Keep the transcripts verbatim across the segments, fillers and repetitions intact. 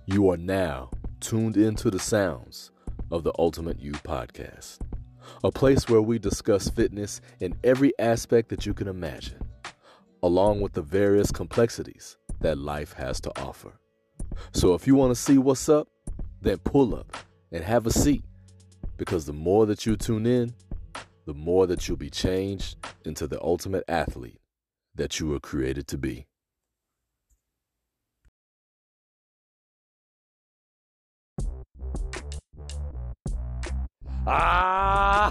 You are now tuned into the sounds of the Ultimate You podcast, a place where we discuss fitness in every aspect that you can imagine, along with the various complexities that life has to offer. So if you want to see what's up, then pull up and have a seat, because the more that you tune in, the more that you'll be changed into the ultimate athlete that you were created to be. Ah,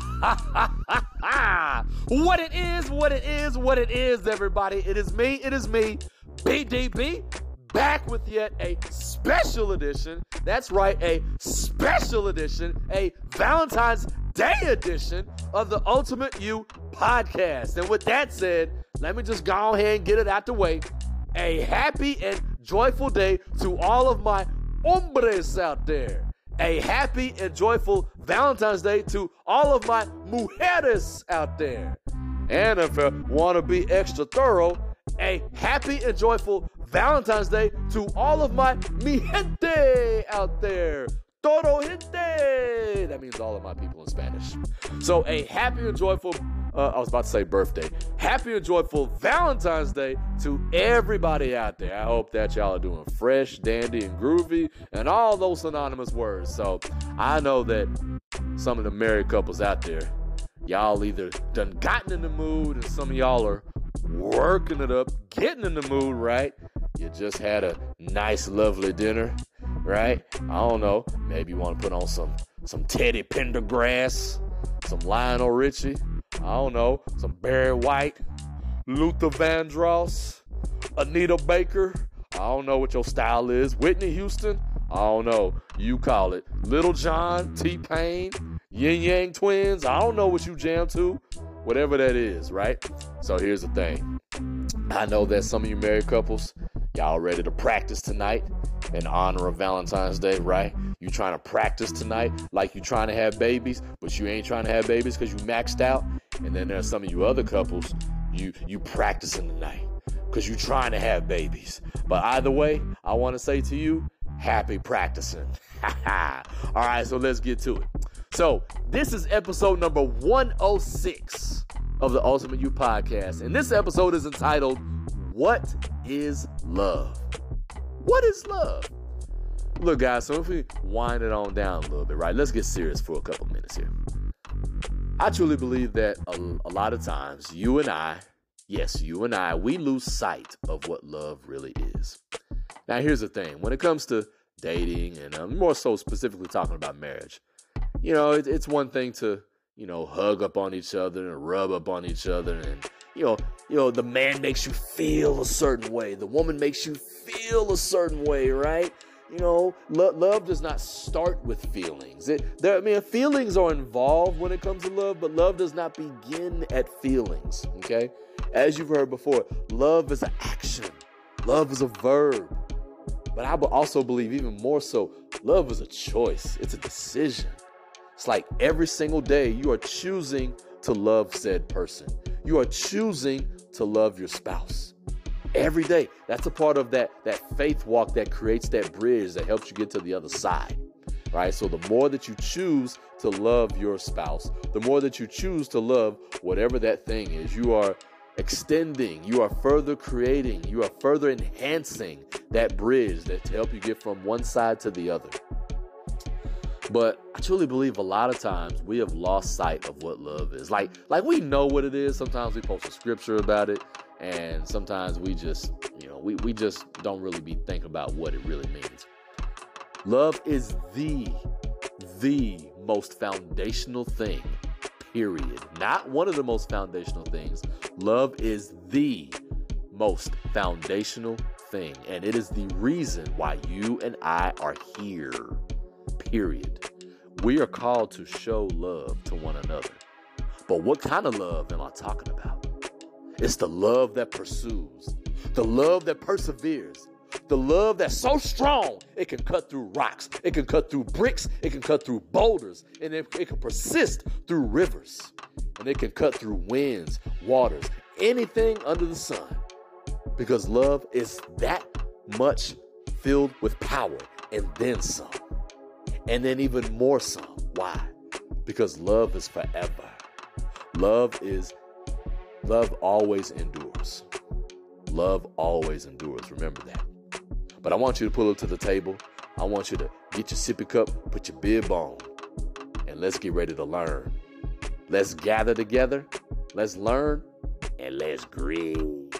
what it is, what it is, what it is, everybody. It is me, it is me, B D B, back with yet a special edition. That's right, a special edition, a Valentine's Day edition of the Ultimate You podcast. And with that said, let me just go ahead and get it out the way. A happy and joyful day to all of my hombres out there. A happy and joyful Valentine's Day to all of my mujeres out there. And if you want to be extra thorough, a happy and joyful Valentine's Day to all of my mi gente out there. Todo gente. That means all of my people in Spanish. So a happy and joyful, uh, I was about to say birthday, happy and joyful Valentine's Day to everybody out there. I hope that y'all are doing fresh, dandy, and groovy, and all those synonymous words. So I know that some of the married couples out there, y'all either done gotten in the mood, and some of y'all are working it up, getting in the mood, right? You just had a nice, lovely dinner, right? I don't know. Maybe you want to put on some some Teddy Pendergrass, some Lionel Richie. I don't know. Some Barry White, Luther Vandross, Anita Baker. I don't know what your style is. Whitney Houston. I don't know. You call it. Little John, T-Pain, Yin Yang Twins. I don't know what you jam to. Whatever that is, right? So here's the thing. I know that some of you married couples, y'all ready to practice tonight in honor of Valentine's Day, right? You trying to practice tonight like you trying to have babies, but you ain't trying to have babies because you maxed out. And then there's some of you other couples, you you practicing tonight because you trying to have babies. But either way, I want to say to you, happy practicing. All right, so let's get to it. So this is episode number one oh six of the Ultimate You podcast. And this episode is entitled, What is Love? What is love? Look, guys, so if we wind it on down a little bit, right? Let's get serious for a couple minutes here. I truly believe that a, a lot of times you and I, yes, you and I, we lose sight of what love really is. Now, here's the thing. When it comes to dating, and I'm more so specifically talking about marriage, you know, it, it's one thing to, you know, hug up on each other and rub up on each other. And, you know, you know, the man makes you feel a certain way. The woman makes you feel a certain way, right? You know, lo- love does not start with feelings. It, there, I mean, feelings are involved when it comes to love, but love does not begin at feelings, okay? As you've heard before, love is an action. Love is a verb. But I also believe even more so, love is a choice. It's a decision. It's like every single day you are choosing to love said person. You are choosing to love your spouse. Every day. That's a part of that, that faith walk that creates that bridge that helps you get to the other side. Right? So the more that you choose to love your spouse, the more that you choose to love whatever that thing is, you are extending, you are further creating, you are further enhancing that bridge that to help you get from one side to the other. But I truly believe a lot of times we have lost sight of what love is. Like, like we know what it is. Sometimes we post a scripture about it, and sometimes we just, you know, we, we just don't really be thinking about what it really means. Love is the, the most foundational thing, period. Not one of the most foundational things. Love is the most foundational thing, and it is the reason why you and I are here. Period. We are called to show love to one another. But what kind of love am I talking about? It's the love that pursues, the love that perseveres, the love that's so strong it can cut through rocks, it can cut through bricks, it can cut through boulders, and it, it can persist through rivers, and it can cut through winds, waters, anything under the sun. Because love is that much filled with power. and then some. And then even more some. Why? Because love is forever. Love is, love always endures. Love always endures. Remember that. But I want you to pull up to the table. I want you to get your sippy cup, put your bib on, and let's get ready to learn. Let's gather together. Let's learn, and let's grit.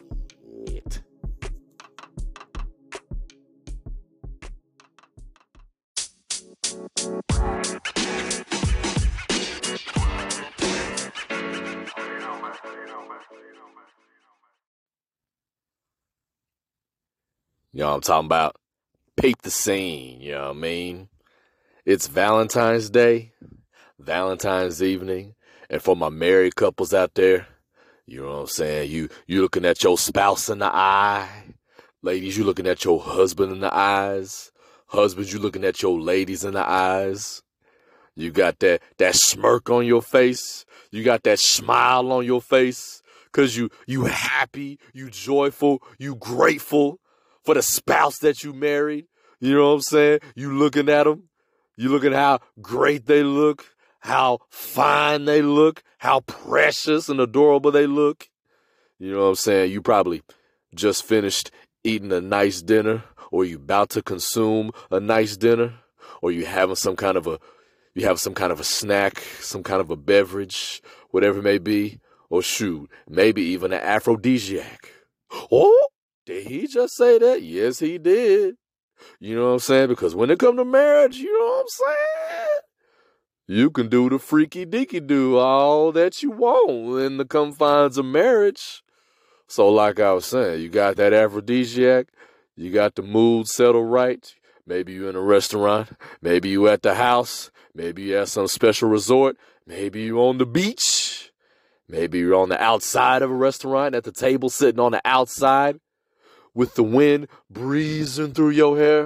You know what I'm talking about? Peep the scene, you know what I mean? It's Valentine's Day, Valentine's evening, and for my married couples out there, you know what I'm saying? You you looking at your spouse in the eye. Ladies, you looking at your husband in the eyes. Husbands, you looking at your ladies in the eyes. You got that, that smirk on your face. You got that smile on your face. Cause you, you happy, you joyful, you grateful for the spouse that you married. You know what I'm saying? You looking at them. You looking how great they look, how fine they look, how precious and adorable they look. You know what I'm saying? You probably just finished eating a nice dinner, or you about to consume a nice dinner, or you having some kind of a, you have some kind of a snack, some kind of a beverage, whatever it may be, or shoot, maybe even an aphrodisiac. Oh, did he just say that? Yes, he did. You know what I'm saying? Because when it comes to marriage, you know what I'm saying? You can do the freaky deaky do all that you want in the confines of marriage. So like I was saying, you got that aphrodisiac, you got the mood settled right. Maybe you in a restaurant, maybe you at the house, maybe you at some special resort, maybe you on the beach, maybe you're on the outside of a restaurant at the table sitting on the outside with the wind breezing through your hair,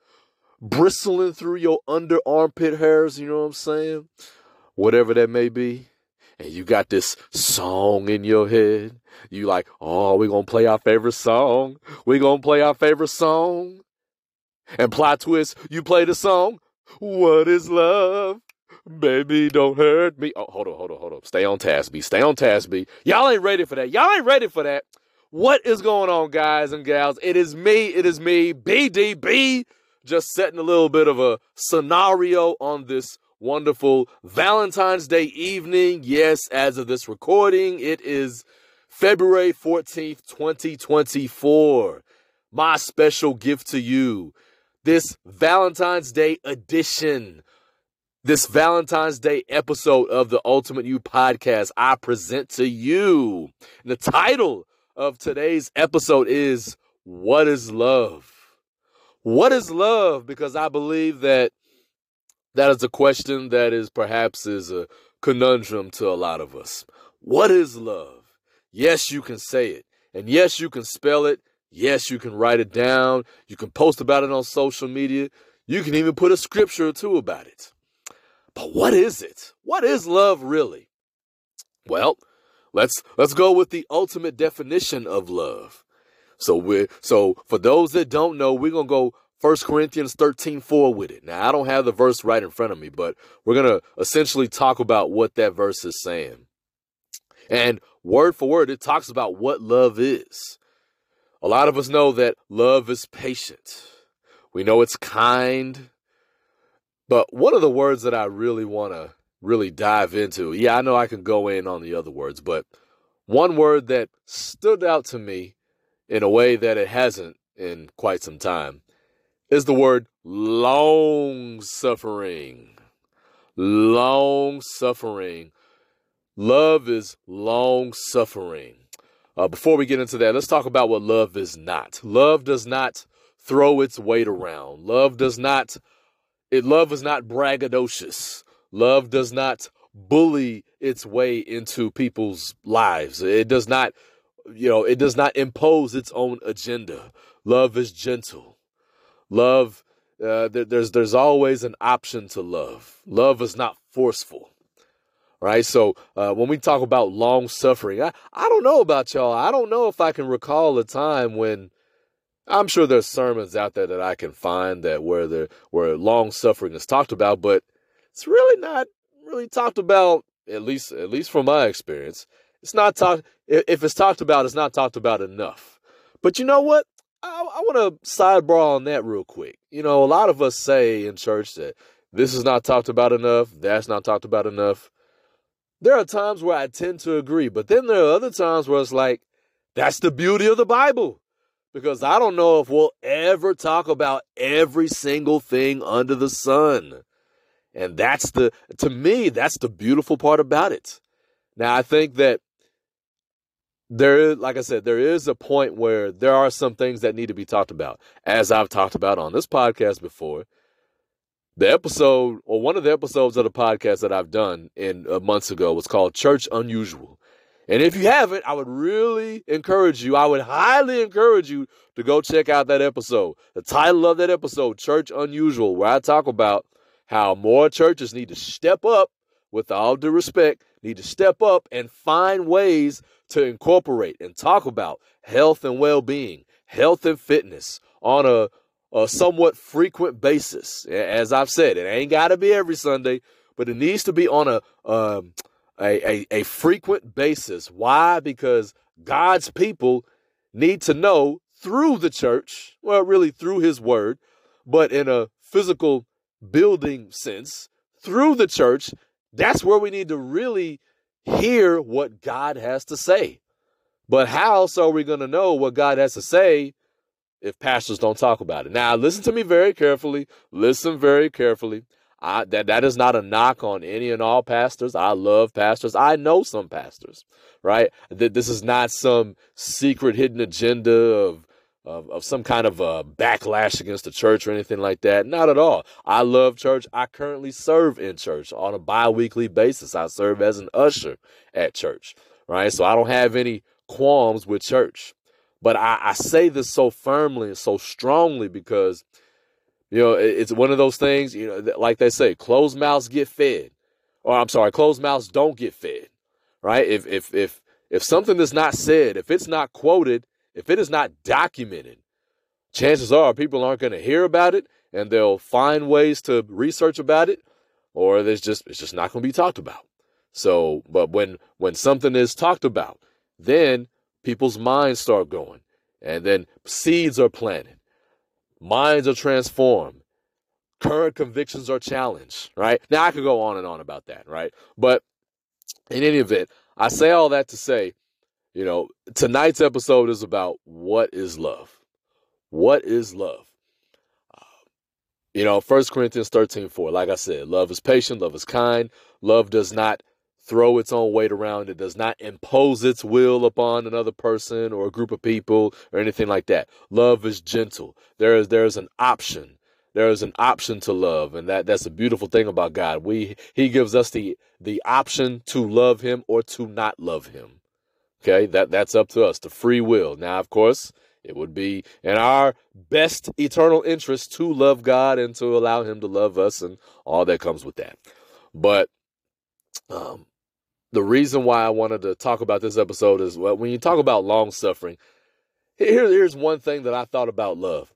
bristling through your under armpit hairs, you know what I'm saying? Whatever that may be. And you got this song in your head. You like, oh, we're going to play our favorite song. We're going to play our favorite song. And plot twist, you play the song. What is love? Baby, don't hurt me. Oh, hold on, hold on, hold on. Stay on task, B. Stay on task, B. Y'all ain't ready for that. Y'all ain't ready for that. What is going on, guys and gals? It is me. It is me, B D B. Just setting a little bit of a scenario on this wonderful Valentine's Day evening. Yes, as of this recording, it is February fourteenth, twenty twenty-four. My special gift to you, this Valentine's Day edition, this Valentine's Day episode of the Ultimate You podcast, I present to you. The title of today's episode is, What is Love? What is love? Because I believe that that is a question that is perhaps is a conundrum to a lot of us. What is love? Yes, you can say it. And yes, you can spell it. Yes, you can write it down. You can post about it on social media. You can even put a scripture or two about it. But what is it? What is love really? Well, let's let's go with the ultimate definition of love. So we so for those that don't know, we're gonna go First Corinthians thirteen four with it. Now I don't have the verse right in front of me, but we're gonna essentially talk about what that verse is saying. And word for word, it talks about what love is. A lot of us know that love is patient. We know it's kind. But one of the words that I really want to really dive into, yeah, I know I can go in on the other words, but one word that stood out to me in a way that it hasn't in quite some time is the word long-suffering. Long-suffering. Love is long-suffering. Uh, before we get into that, let's talk about what love is not. Love does not throw its weight around. Love does not, it, love is not braggadocious. Love does not bully its way into people's lives. It does not, you know, it does not impose its own agenda. Love is gentle. Love, uh, there, there's there's always an option to love. Love is not forceful. Right. So uh, when we talk about long suffering, I, I don't know about y'all. I don't know if I can recall a time when I'm sure there's sermons out there that I can find that where the where long suffering is talked about, but it's really not really talked about, at least at least from my experience. It's not talked if it's talked about, it's not talked about enough. But you know what? I, I want to sidebar on that real quick. You know, a lot of us say in church that this is not talked about enough, that's not talked about enough. There are times where I tend to agree, but then there are other times where it's like, that's the beauty of the Bible. Because I don't know if we'll ever talk about every single thing under the sun. And that's the, to me, that's the beautiful part about it. Now, I think that there is, like I said, there is a point where there are some things that need to be talked about. As I've talked about on this podcast before, the episode, or one of the episodes of the podcast that I've done in uh, months ago was called Church Unusual. And if you haven't, I would really encourage you, I would highly encourage you to go check out that episode. The title of that episode, Church Unusual, where I talk about how more churches need to step up, with all due respect, need to step up and find ways to incorporate and talk about health and well-being, health and fitness on a, a somewhat frequent basis. As I've said, it ain't got to be every Sunday, but it needs to be on a, um, a, a, a frequent basis. Why? Because God's people need to know through the church, well, really through his word, but in a physical building sense, through the church, that's where we need to really hear what God has to say. But how else are we going to know what God has to say if pastors don't talk about it? Now, listen to me very carefully. Listen very carefully. I, that, that is not a knock on any and all pastors. I love pastors. I know some pastors, right? That this is not some secret hidden agenda of Of, of some kind of a backlash against the church or anything like that. Not at all. I love church. I currently serve in church on a bi-weekly basis. I serve as an usher at church, right? So I don't have any qualms with church. But I, I say this so firmly and so strongly because, you know, it, it's one of those things, you know, like they say, closed mouths get fed. Or I'm sorry, closed mouths don't get fed, right? If, if, if, if something is not said, if it's not quoted, if it is not documented, chances are people aren't going to hear about it and they'll find ways to research about it, or there's just it's just not going to be talked about. So, but when when something is talked about, then people's minds start going, and then seeds are planted, minds are transformed, current convictions are challenged, right? Now I could go on and on about that, right? But in any event, I say all that to say, you know, tonight's episode is about what is love. What is love? Uh, you know, First Corinthians thirteen four, like I said, love is patient, love is kind. Love does not throw its own weight around. It does not impose its will upon another person or a group of people or anything like that. Love is gentle. There is, there is an option. There is an option to love, and that, that's a beautiful thing about God. We He gives us the, the option to love him or to not love him. Okay, that, that's up to us, the free will. Now, of course, it would be in our best eternal interest to love God and to allow him to love us and all that comes with that. But um, the reason why I wanted to talk about this episode is, well, when you talk about long suffering, here, here's one thing that I thought about love.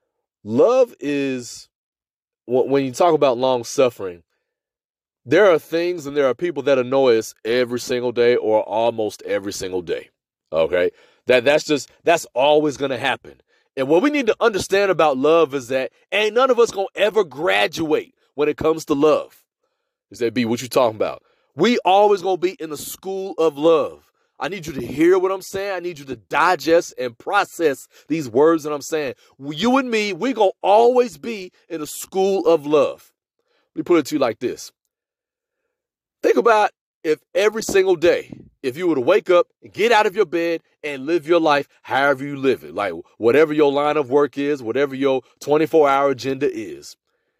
Love is, when you talk about long suffering, there are things and there are people that annoy us every single day or almost every single day. Okay. That that's just, that's always going to happen. And what we need to understand about love is that ain't none of us going to ever graduate when it comes to love. Is that B, what you talking about? We always going to be in the school of love. I need you to hear what I'm saying. I need you to digest and process these words that I'm saying. You and me, we going to always be in the school of love. Let me put it to you like this. Think about if every single day, if you were to wake up and get out of your bed and live your life however you live it, like whatever your line of work is, whatever your twenty-four hour agenda is.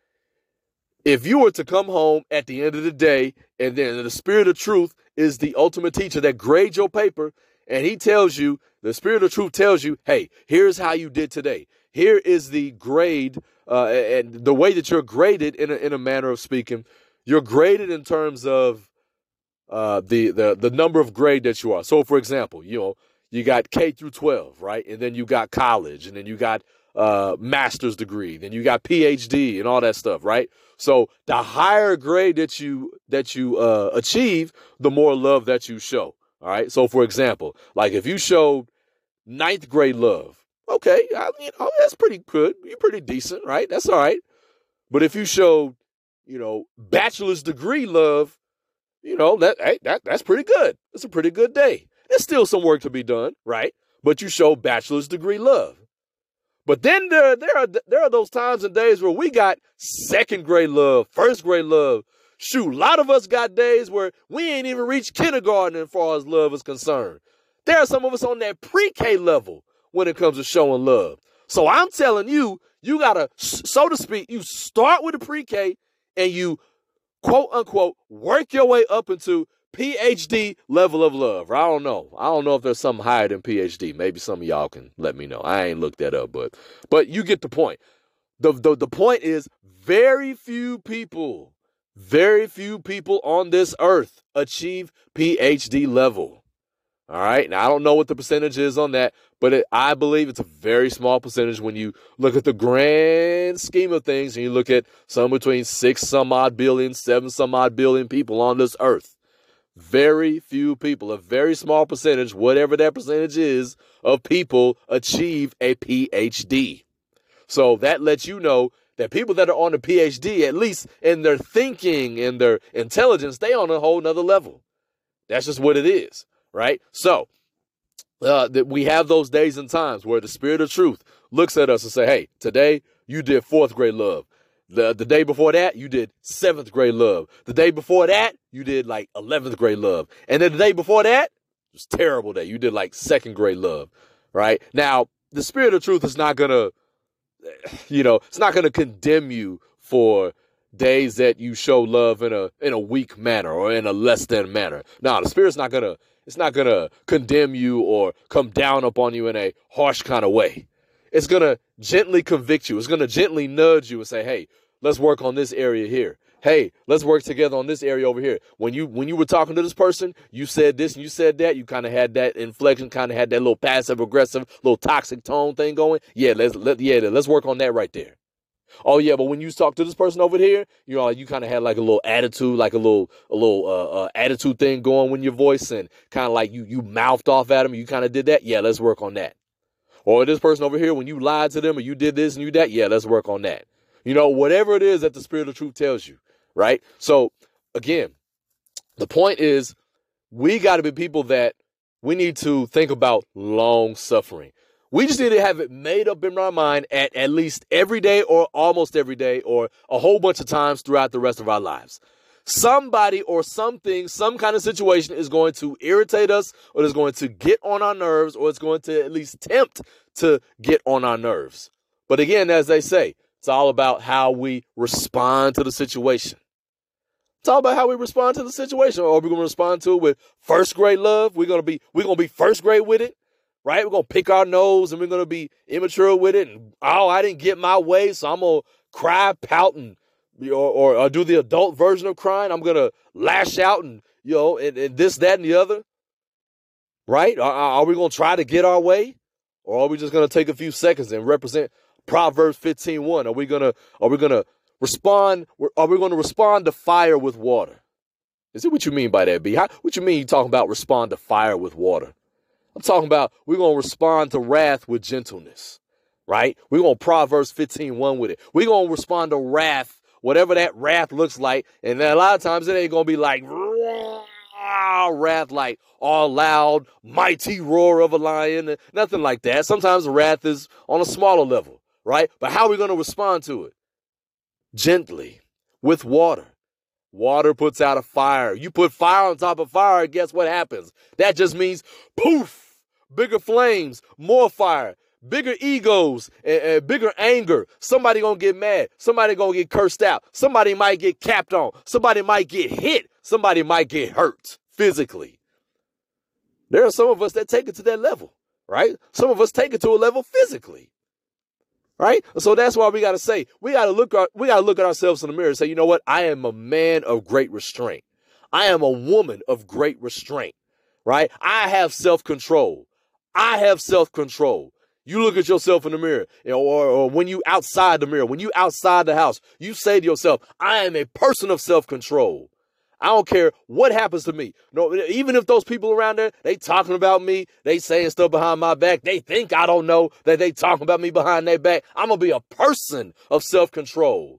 If you were to come home at the end of the day and then the Spirit of Truth is the ultimate teacher that grades your paper, and he tells you, the Spirit of Truth tells you, hey, here's how you did today. Here is the grade uh, and the way that you're graded in a, in a manner of speaking. You're graded in terms of uh, the, the the number of grade that you are. So, for example, you know, you got K through twelve, right? And then you got college, and then you got uh, master's degree, then you got P H D and all that stuff, right? So the higher grade that you that you uh, achieve, the more love that you show. All right. So for example, like if you showed ninth grade love, okay, I mean, oh, that's pretty good. You're pretty decent, right? That's all right. But if you showed, you know, bachelor's degree love, you know, that hey, that that's pretty good. It's a pretty good day. There's still some work to be done, right? But you show bachelor's degree love. But then there, there are there are those times and days where we got second grade love, first grade love. Shoot, a lot of us got days where we ain't even reached kindergarten as far as love is concerned. There are some of us on that pre-K level when it comes to showing love. So I'm telling you, you got to, so to speak, you start with the pre-K and you, quote unquote, work your way up into P H D level of love. I don't know. I don't know if there's something higher than P H D. Maybe some of y'all can let me know. I ain't looked that up, but but you get the point. The, the, the point is very few people, very few people on this earth achieve P H D level. All right. Now, I don't know what the percentage is on that, but it, I believe it's a very small percentage when you look at the grand scheme of things and you look at some between six some odd billion, seven some odd billion people on this earth. Very few people, a very small percentage, whatever that percentage is, of people achieve a P H D. So that lets you know that people that are on a P H D, at least in their thinking and their intelligence, they on a whole nother level. That's just what it is, right? So uh, that we have those days and times where the Spirit of Truth looks at us and say, hey, today you did fourth grade love. The the day before that, you did seventh grade love. The day before that, you did like eleventh grade love. And then the day before that, it was a terrible day. You did like second grade love, right? Now, the Spirit of Truth is not going to, you know, it's not going to condemn you for days that you show love in a in a weak manner or in a less than manner. No, the Spirit's not going to, it's not going to condemn you or come down upon you in a harsh kind of way. It's going to gently convict you. It's going to gently nudge you and say, hey, let's work on this area here. Hey, let's work together on this area over here. When you when you were talking to this person, you said this and you said that. You kind of had that inflection, kind of had that little passive aggressive, little toxic tone thing going. Yeah, let's let yeah, let's work on that right there. Oh yeah, but when you talk to this person over here, you know, you kind of had like a little attitude, like a little a little uh, uh, attitude thing going with your voice, and kind of like you you mouthed off at him. You kind of did that. Yeah, let's work on that. Or this person over here, when you lied to them or you did this and you that, yeah, let's work on that. You know, whatever it is that the Spirit of Truth tells you, right? So, again, the point is we got to be people that we need to think about long suffering. We just need to have it made up in our mind at at least every day or almost every day or a whole bunch of times throughout the rest of our lives. Somebody or something, some kind of situation is going to irritate us or is going to get on our nerves or it's going to at least tempt to get on our nerves. But again, as they say, it's all about how we respond to the situation. It's all about how we respond to the situation. Are we going to respond to it with first grade love? We're going to be, we're going to be first grade with it, right? We're going to pick our nose and we're going to be immature with it. And, oh, I didn't get my way, so I'm going to cry, pout, and Or, or, or do the adult version of crying. I'm going to lash out and, you know, and, and this, that, and the other. Right? Are, are we going to try to get our way? Or are we just going to take a few seconds and represent Proverbs fifteen one? Are we going to, are we going to respond? Are we going to respond to fire with water? Is it what you mean by that, B? How, what you mean you talking about respond to fire with water? I'm talking about we're going to respond to wrath with gentleness. Right? We're going to Proverbs fifteen one with it. We're going to respond to wrath, whatever that wrath looks like. And then a lot of times it ain't going to be like wrath, like all loud, mighty roar of a lion, nothing like that. Sometimes wrath is on a smaller level, right? But how are we going to respond to it? Gently, with water. Water puts out a fire. You put fire on top of fire, guess what happens? That just means poof, bigger flames, more fire. Bigger egos and, and bigger anger. Somebody gonna get mad. Somebody gonna get cursed out. Somebody might get capped on. Somebody might get hit. Somebody might get hurt physically. There are some of us that take it to that level, right? Some of us take it to a level physically, right? So that's why we gotta say we gotta look at we gotta look at ourselves in the mirror and say, you know what? I am a man of great restraint. I am a woman of great restraint, right? I have self-control. I have self-control. You look at yourself in the mirror, or, or when you outside the mirror, when you outside the house, you say to yourself, I am a person of self-control. I don't care what happens to me. No, even if those people around there, they talking about me, they saying stuff behind my back, they think I don't know that they talking about me behind their back. I'm going to be a person of self-control.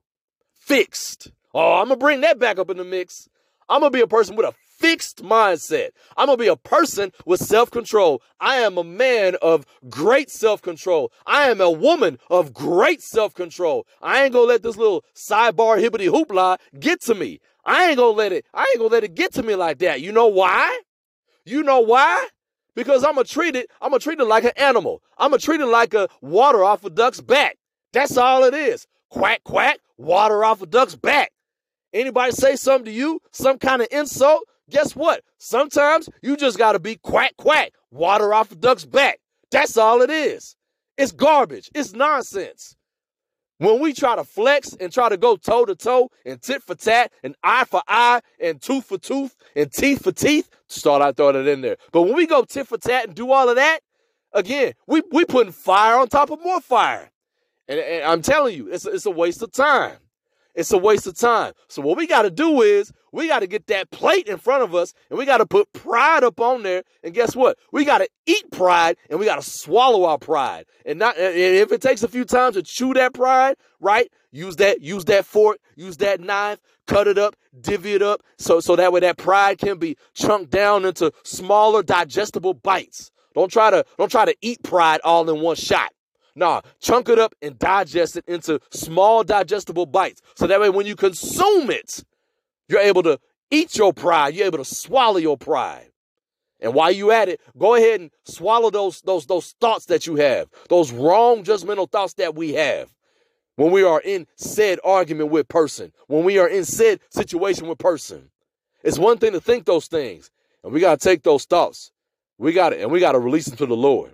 Fixed. Oh, I'm going to bring that back up in the mix. I'm going to be a person with a fixed mindset. I'm going to be a person with self-control. I am a man of great self-control. I am a woman of great self-control. I ain't going to let this little sidebar hibbity hoopla get to me. I ain't going to let it, I ain't going to let it get to me like that. You know why? You know why? Because I'm going to treat it, I'm going to treat it like an animal. I'm going to treat it like a water off a duck's back. That's all it is. Quack, quack, water off a duck's back. Anybody say something to you, some kind of insult, guess what? Sometimes you just got to be quack, quack, water off a duck's back. That's all it is. It's garbage. It's nonsense. When we try to flex and try to go toe to toe and tit for tat and eye for eye and tooth for tooth and teeth for teeth, start I throw that in there. But when we go tit for tat and do all of that, again, we we putting fire on top of more fire. And, and I'm telling you, it's a, it's a waste of time. It's a waste of time. So what we got to do is we got to get that plate in front of us and we got to put pride up on there. And guess what? We got to eat pride and we got to swallow our pride. And not and if it takes a few times to chew that pride, right? Use that, use that fork, use that knife, cut it up, divvy it up. So, so that way that pride can be chunked down into smaller digestible bites. Don't try to, don't try to eat pride all in one shot. Nah, chunk it up and digest it into small digestible bites. So that way when you consume it, you're able to eat your pride. You're able to swallow your pride. And while you at it, go ahead and swallow those, those, those thoughts that you have, those wrong judgmental thoughts that we have when we are in said argument with person, when we are in said situation with person. It's one thing to think those things, and we got to take those thoughts. We got it, and we got to release them to the Lord.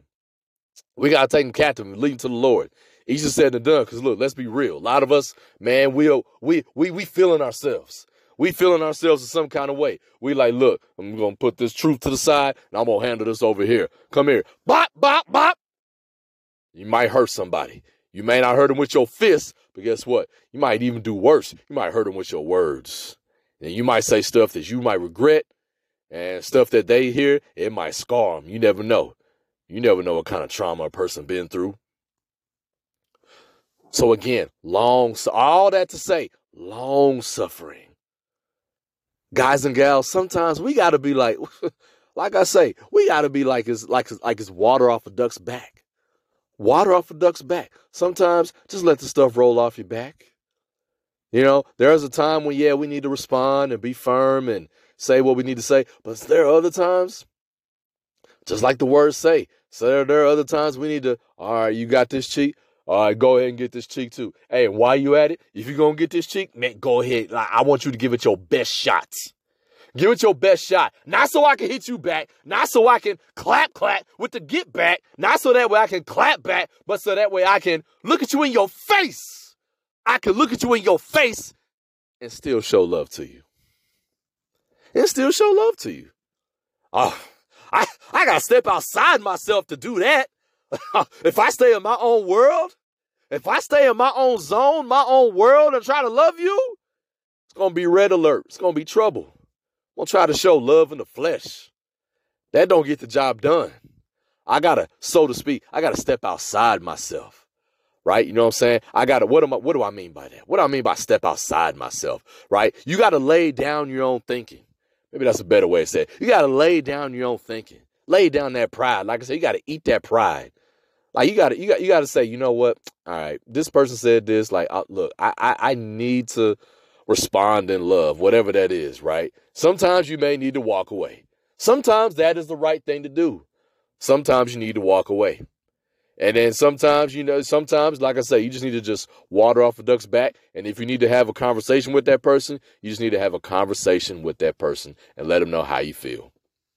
We got to take them captive and lead them to the Lord. Easier said than done, because look, let's be real. A lot of us, man, we we we we feeling ourselves. We feeling ourselves in some kind of way. We like, look, I'm going to put this truth to the side, and I'm going to handle this over here. Come here. Bop, bop, bop. You might hurt somebody. You may not hurt them with your fists, but guess what? You might even do worse. You might hurt them with your words. And you might say stuff that you might regret, and stuff that they hear, it might scar them. You never know. You never know what kind of trauma a person been through. So again, long, all that to say, long suffering. Guys and gals, sometimes we got to be like, like I say, we got to be like it's like like it's water off a duck's back. Water off a duck's back. Sometimes just let the stuff roll off your back. You know, there's a time when, yeah, we need to respond and be firm and say what we need to say. But there are other times, just like the words say, so there, there are other times we need to, all right, you got this cheek. All right, go ahead and get this cheek too. Hey, and while you at it, if you're going to get this cheek, man, go ahead. I want you to give it your best shots. Give it your best shot. Not so I can hit you back. Not so I can clap, clap with the get back. Not so that way I can clap back, but so that way I can look at you in your face. I can look at you in your face and still show love to you. And still show love to you. Oh, I, I got to step outside myself to do that. If I stay in my own world, if I stay in my own zone, my own world and try to love you, it's going to be red alert. It's going to be trouble. I'm going to try to show love in the flesh. That don't get the job done. I got to, so to speak, I got to step outside myself, right? You know what I'm saying? I got to, what am I, what do I mean by that? What do I mean by step outside myself, right? You got to lay down your own thinking. Maybe that's a better way to say it. You got to lay down your own thinking. Lay down that pride. Like I said, you got to eat that pride. Like you got to, you got, you got to say, you know what? All right, this person said this. Like, uh, look, I, I, I need to respond in love, whatever that is, right? Sometimes you may need to walk away. Sometimes that is the right thing to do. Sometimes you need to walk away. And then sometimes, you know, sometimes, like I say, you just need to just water off a duck's back. And if you need to have a conversation with that person, you just need to have a conversation with that person and let them know how you feel.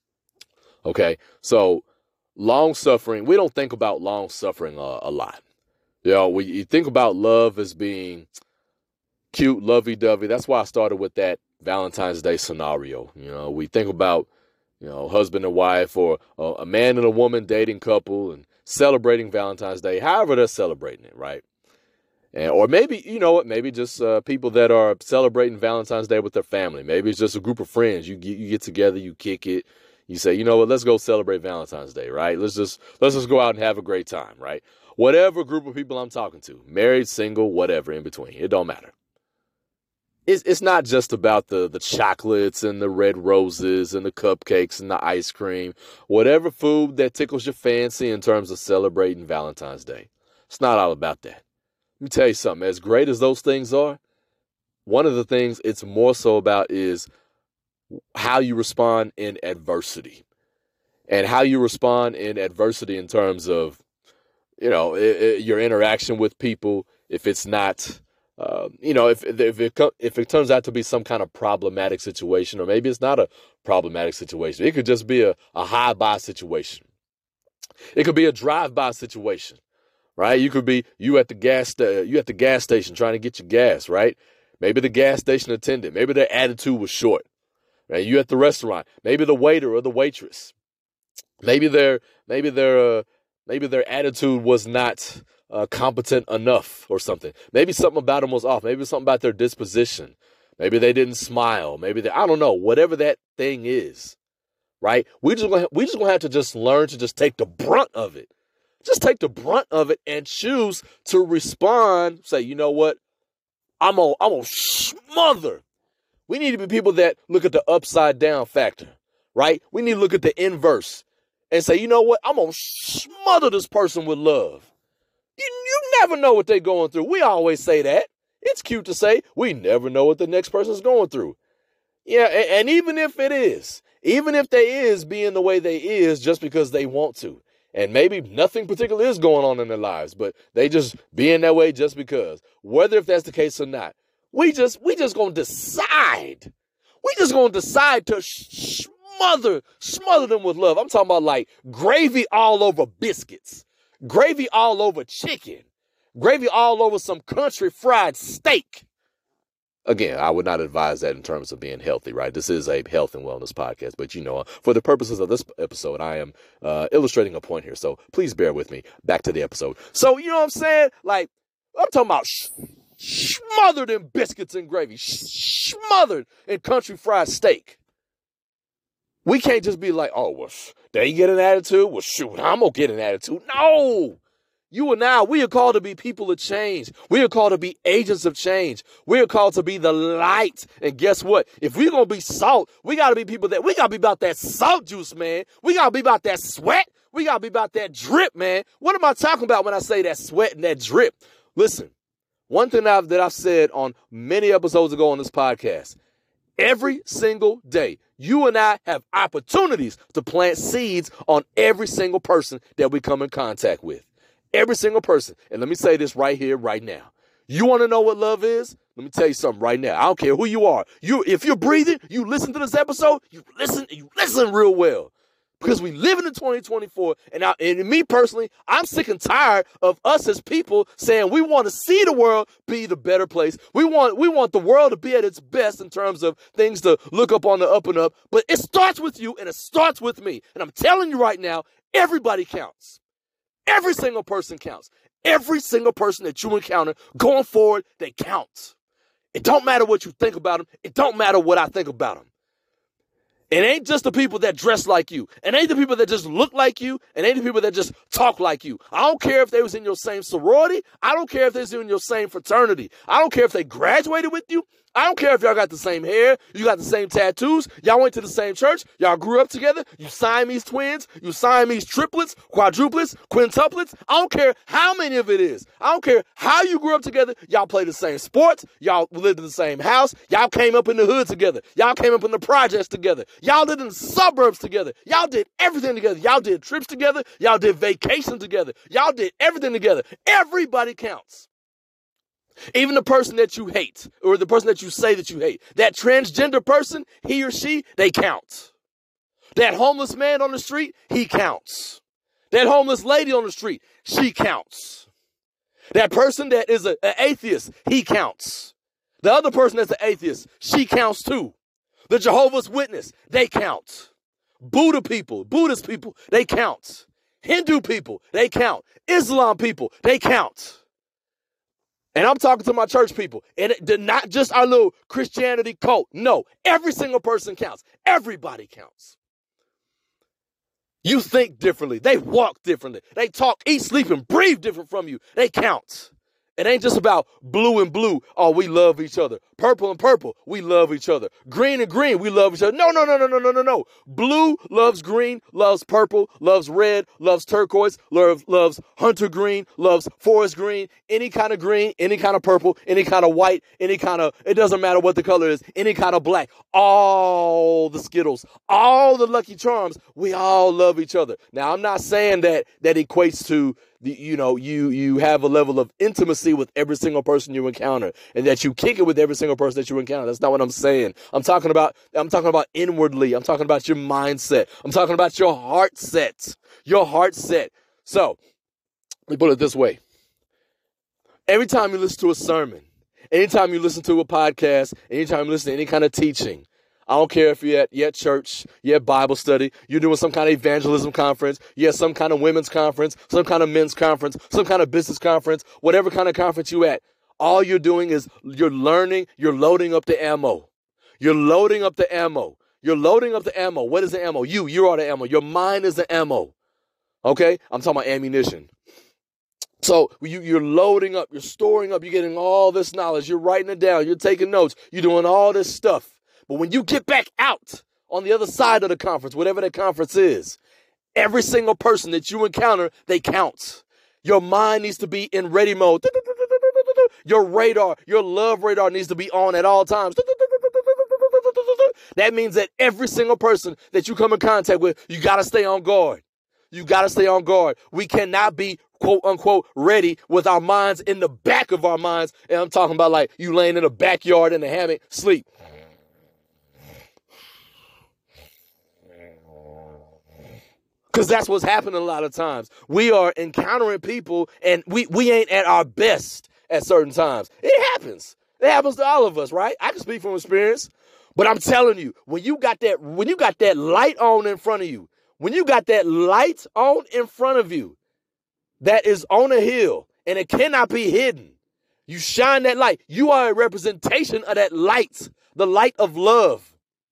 Okay, so long suffering, we don't think about long suffering uh, a lot. You know, we you think about love as being cute, lovey-dovey. That's why I started with that Valentine's Day scenario. You know, we think about you know, husband and wife, or a, a man and a woman dating couple and celebrating Valentine's Day, however they're celebrating it, right? And, or maybe, you know what, maybe just uh, people that are celebrating Valentine's Day with their family. Maybe it's just a group of friends. You get, you get together, you kick it. You say, you know what, let's go celebrate Valentine's Day, right? Let's just let's just go out and have a great time, right? Whatever group of people I'm talking to, married, single, whatever, in between. It don't matter. It's, it's not just about the, the chocolates and the red roses and the cupcakes and the ice cream. Whatever food that tickles your fancy in terms of celebrating Valentine's Day. It's not all about that. Let me tell you something. As great as those things are, one of the things it's more so about is how you respond in adversity. And how you respond in adversity in terms of, you know, it, it, your interaction with people. If it's not, uh, you know, if, if, it, if it turns out to be some kind of problematic situation, or maybe it's not a problematic situation. It could just be a, a high-buy situation. It could be a drive-by situation. Right? You could be you at the gas uh, you at the gas station trying to get your gas, right? Maybe the gas station attendant, maybe their attitude was short. Right? You at the restaurant, maybe the waiter or the waitress. Maybe their maybe their uh, maybe their attitude was not uh, competent enough or something. Maybe something about them was off. Maybe something about their disposition. Maybe they didn't smile. Maybe they, I don't know, whatever that thing is. Right? We just gonna, we just going to have to just learn to just take the brunt of it. Just take the brunt of it and choose to respond. Say, you know what? I'm going I'm to smother. We need to be people that look at the upside down factor, right? We need to look at the inverse and say, you know what? I'm going to smother this person with love. You, you never know what they're going through. We always say that. It's cute to say we never know what the next person's going through. Yeah, and, and even if it is, even if they is being the way they is just because they want to. And maybe nothing particular is going on in their lives, but they just being that way just because. Whether if that's the case or not, we just we just gonna decide. We just gonna decide to smother smother them with love. I'm talking about like gravy all over biscuits, gravy all over chicken, gravy all over some country fried steak. Again, I would not advise that in terms of being healthy, right? This is a health and wellness podcast, but you know, for the purposes of this episode, I am uh, illustrating a point here. So please bear with me. Back to the episode. So, you know what I'm saying? Like, I'm talking about sh- smothered in biscuits and gravy, sh- smothered in country fried steak. We can't just be like, oh, well, sh- they get an attitude. Well, shoot, I'm going to get an attitude. No. You and I, we are called to be people of change. We are called to be agents of change. We are called to be the light. And guess what? If we're going to be salt, we got to be people that, we got to be about that salt juice, man. We got to be about that sweat. We got to be about that drip, man. What am I talking about when I say that sweat and that drip? Listen, one thing I've, that I've said on many episodes ago on this podcast, every single day, you and I have opportunities to plant seeds on every single person that we come in contact with. Every single person. And let me say this right here, right now. You want to know what love is? Let me tell you something right now. I don't care who you are. You, if you're breathing, you listen to this episode, you listen, you listen real well. Because we live in twenty twenty-four, and, I, and me personally, I'm sick and tired of us as people saying we want to see the world be the better place. We want, we want the world to be at its best in terms of things to look up on the up and up. But it starts with you, and it starts with me. And I'm telling you right now, everybody counts. Every single person counts. Every single person that you encounter going forward, they count. It don't matter what you think about them. It don't matter what I think about them. It ain't just the people that dress like you. It ain't the people that just look like you. It ain't the people that just talk like you. I don't care if they was in your same sorority. I don't care if they was in your same fraternity. I don't care if they graduated with you. I don't care if y'all got the same hair, you got the same tattoos, y'all went to the same church, y'all grew up together, you Siamese twins, you Siamese triplets, quadruplets, quintuplets. I don't care how many of it is. I don't care how you grew up together. Y'all play the same sports. Y'all lived in the same house. Y'all came up in the hood together. Y'all came up in the projects together. Y'all lived in the suburbs together. Y'all did everything together. Y'all did trips together. Y'all did vacations together. Y'all did everything together. Everybody counts. Even the person that you hate, or the person that you say that you hate, that transgender person, he or she, they count. That homeless man on the street, he counts. That homeless lady on the street, she counts. That person that is an atheist, he counts. The other person that's an atheist, she counts too. The Jehovah's Witness, they count. Buddha people, Buddhist people, they count. Hindu people, they count. Islam people, they count. And I'm talking to my church people. And it, not just our little Christianity cult. No, every single person counts. Everybody counts. You think differently. They walk differently. They talk, eat, sleep, and breathe different from you. They count. It ain't just about blue and blue. Oh, we love each other. Purple and purple, we love each other. Green and green, we love each other. No, no, no, no, no, no, no, no. Blue loves green, loves purple, loves red, loves turquoise, loves, loves hunter green, loves forest green, any kind of green, any kind of purple, any kind of white, any kind of, it doesn't matter what the color is, any kind of black. All the Skittles, all the Lucky Charms, we all love each other. Now, I'm not saying that that equates to The, you know, you you have a level of intimacy with every single person you encounter, and that you kick it with every single person that you encounter. That's not what I'm saying. I'm talking about, I'm talking about inwardly. I'm talking about your mindset. I'm talking about your heart set. Your heart set. So, let me put it this way. Every time you listen to a sermon, anytime you listen to a podcast, anytime you listen to any kind of teaching, I don't care if you're at, you're at church, you're at Bible study, you're doing some kind of evangelism conference, you're at some kind of women's conference, some kind of men's conference, some kind of business conference, whatever kind of conference you're at. All you're doing is you're learning, you're loading up the ammo. You're loading up the ammo. You're loading up the ammo. What is the ammo? You, you are the ammo. Your mind is the ammo. Okay? I'm talking about ammunition. So you, you're loading up, you're storing up, you're getting all this knowledge, you're writing it down, you're taking notes, you're doing all this stuff. But when you get back out on the other side of the conference, whatever that conference is, every single person that you encounter, they count. Your mind needs to be in ready mode. Your radar, your love radar needs to be on at all times. That means that every single person that you come in contact with, you got to stay on guard. You got to stay on guard. We cannot be, quote unquote, ready with our minds in the back of our minds. And I'm talking about like you laying in a backyard in a hammock, sleep. Because that's what's happening a lot of times. We are encountering people and we, we ain't at our best at certain times. It happens. It happens to all of us, right? I can speak from experience. But I'm telling you, when you got that, when you got that light on in front of you, when you got that light on in front of you that is on a hill and it cannot be hidden, you shine that light. You are a representation of that light, the light of love.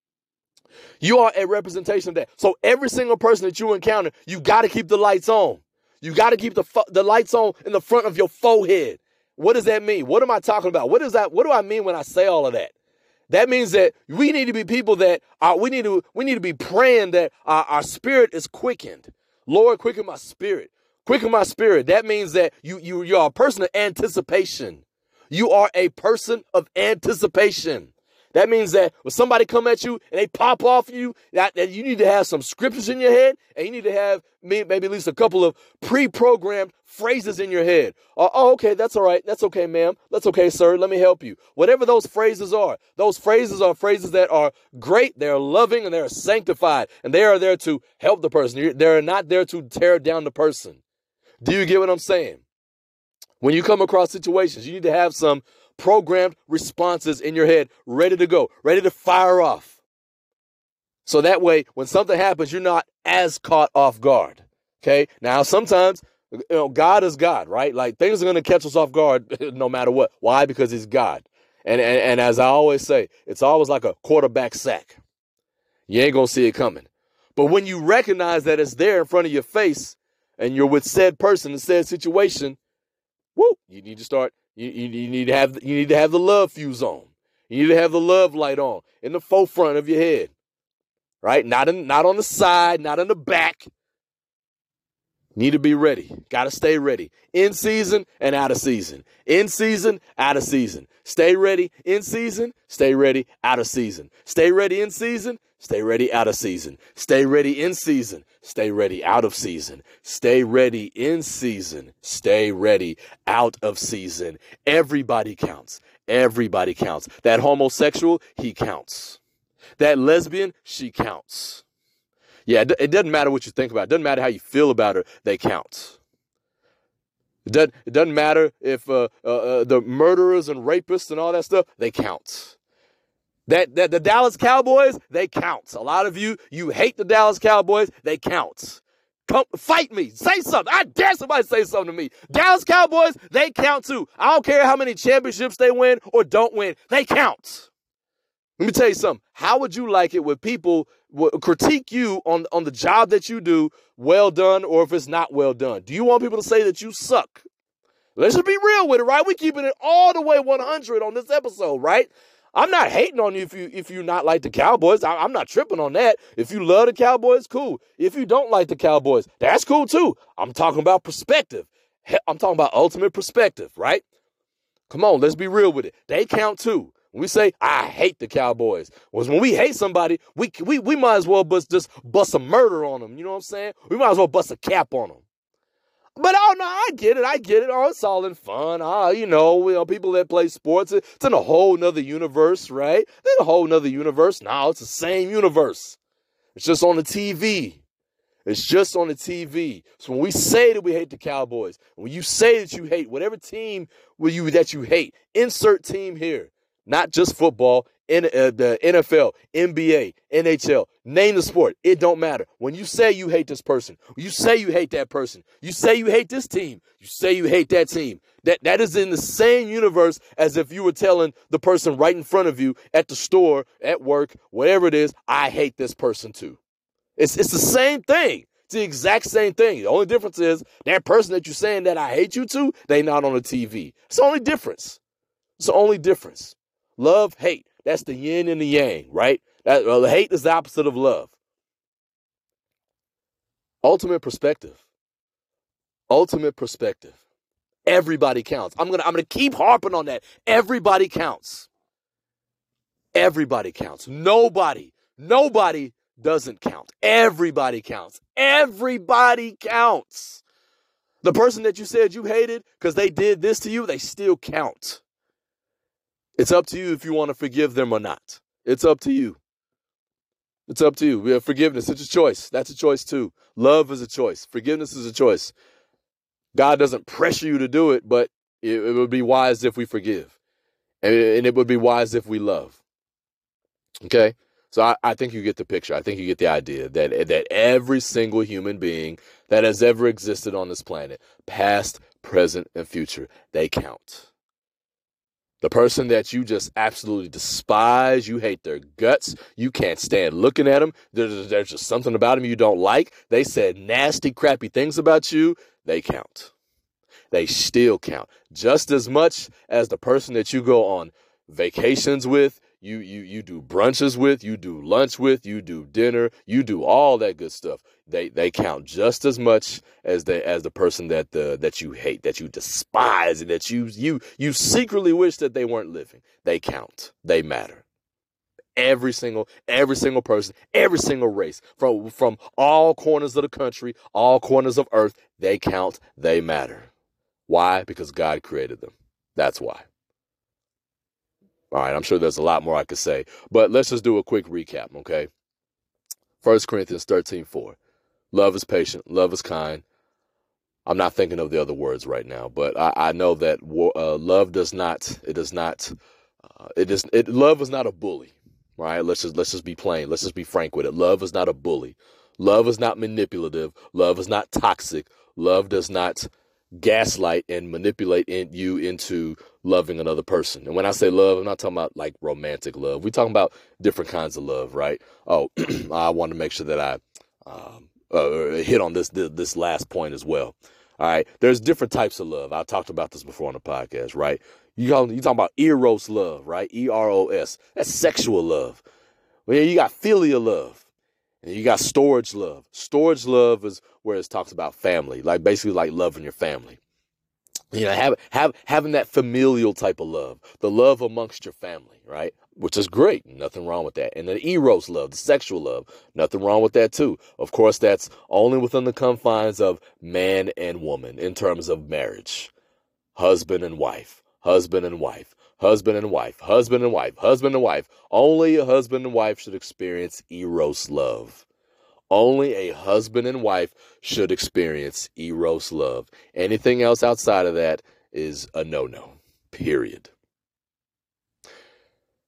You are a representation of that. So every single person that you encounter, you got to keep the lights on. You got to keep the fo- the lights on in the front of your forehead. What does that mean? What am I talking about? What is that? What do I mean when I say all of that? That means that we need to be people that are, we need to we need to be praying that our, our spirit is quickened. Lord, quicken my spirit. Quicken my spirit. That means that you you you are a person of anticipation. You are a person of anticipation. That means that when somebody come at you and they pop off you, that, that you need to have some scriptures in your head, and you need to have maybe at least a couple of pre-programmed phrases in your head. Uh, oh, okay, that's all right. That's okay, ma'am. That's okay, sir. Let me help you. Whatever those phrases are, those phrases are phrases that are great. They're loving and they're sanctified, and they are there to help the person. They're not there to tear down the person. Do you get what I'm saying? When you come across situations, you need to have some programmed responses in your head, ready to go, ready to fire off. So that way, when something happens, you're not as caught off guard. Okay. Now, sometimes, you know, God is God, right? Like things are going to catch us off guard no matter what. Why? Because he's God. And, and, and as I always say, it's always like a quarterback sack. You ain't going to see it coming. But when you recognize that it's there in front of your face and you're with said person in said situation, woo, you need to start You, you, you need to have you need to have the love fuse on. You need to have the love light on in the forefront of your head, right? Not in, not on the side, not in the back. Need to be ready. Got to stay ready. In season and out of season. In season, out of season. Stay ready in season. Stay ready out of season. Stay ready in season. Stay ready out of season. Stay ready in season. Stay ready out of season. Stay ready in season. Stay ready out of season. Everybody counts. Everybody counts. That homosexual, he counts. That lesbian, she counts. Yeah, it, it doesn't matter what you think about it. It doesn't matter how you feel about her. They count. It doesn't, it doesn't matter if uh, uh, uh, the murderers and rapists and all that stuff, they count. That, that the Dallas Cowboys, they count. A lot of you, you hate the Dallas Cowboys, they count. Come fight me. Say something. I dare somebody say something to me. Dallas Cowboys, they count too. I don't care how many championships they win or don't win. They count. Let me tell you something. How would you like it when people critique you on, on the job that you do, well done, or if it's not well done? Do you want people to say that you suck? Let's just be real with it, right? We're keeping it all the way one hundred on this episode, right? I'm not hating on you if you if you not like the Cowboys. I, I'm not tripping on that. If you love the Cowboys, cool. If you don't like the Cowboys, that's cool too. I'm talking about perspective. I'm talking about ultimate perspective, right? Come on, let's be real with it. They count too. When we say, I hate the Cowboys, was when we hate somebody, we, we, we might as well bust, just bust a murder on them. You know what I'm saying? We might as well bust a cap on them. But, oh, no, I get it. I get it. Oh, it's all in fun. Ah, you know, you know, people that play sports, it's in a whole nother universe, right? It's in a whole nother universe. No, it's the same universe. It's just on the T V. It's just on the T V. So when we say that we hate the Cowboys, when you say that you hate whatever team will you that you hate, insert team here. Not just football, in, uh, the N F L, N B A, N H L, name the sport. It don't matter. When you say you hate this person, you say you hate that person, you say you hate this team, you say you hate that team, that, that is in the same universe as if you were telling the person right in front of you at the store, at work, whatever it is, I hate this person too. It's, it's the same thing. It's the exact same thing. The only difference is that person that you're saying that I hate you to, they not on the T V. It's the only difference. It's the only difference. Love, hate. That's the yin and the yang, right? That, well, hate is the opposite of love. Ultimate perspective. Ultimate perspective. Everybody counts. I'm gonna, I'm gonna keep harping on that. Everybody counts. Everybody counts. Nobody, nobody doesn't count. Everybody counts. Everybody counts. The person that you said you hated because they did this to you, they still count. It's up to you if you want to forgive them or not. It's up to you. It's up to you. We have forgiveness. It's a choice. That's a choice too. Love is a choice. Forgiveness is a choice. God doesn't pressure you to do it, but it, it would be wise if we forgive. And, and it would be wise if we love. Okay? So I, I think you get the picture. I think you get the idea that, that every single human being that has ever existed on this planet, past, present, and future, they count. The person that you just absolutely despise, you hate their guts, you can't stand looking at them, there's, there's just something about them you don't like, they said nasty, crappy things about you, they count. They still count. Just as much as the person that you go on vacations with, you you you do brunches with, you do lunch with, you do dinner, you do all that good stuff. They they count just as much as the as the person that the that you hate, that you despise, and that you you you secretly wish that they weren't living. They count. They matter. Every single every single person, every single race, from from all corners of the country, all corners of earth, they count. They matter. Why? Because God created them. That's why. All right, I'm sure there's a lot more I could say, but let's just do a quick recap, okay? First Corinthians thirteen four. Love is patient. Love is kind. I'm not thinking of the other words right now, but I, I know that uh, love does not, it does not, uh, it is, it, love is not a bully, right? Let's just, let's just be plain. Let's just be frank with it. Love is not a bully. Love is not manipulative. Love is not toxic. Love does not gaslight and manipulate in you into loving another person. And when I say love, I'm not talking about like romantic love. We're talking about different kinds of love, right? Oh, I want to make sure that I um, uh, hit on this, this this last point as well. All right, there's different types of love. I talked about this before on the podcast, right? You call, you talking about eros love, right? E R O S. That's sexual love. Well, you got filial love. And you got storage love. Storage love is where it talks about family, like basically like loving your family. You know, have, have, having that familial type of love, the love amongst your family, right? Which is great. Nothing wrong with that. And the eros love, the sexual love, nothing wrong with that too. Of course, that's only within the confines of man and woman in terms of marriage. Husband and wife, husband and wife, husband and wife, husband and wife, husband and wife. Only a husband and wife should experience eros love. Only a husband and wife should experience eros love. Anything else outside of that is a no-no, period.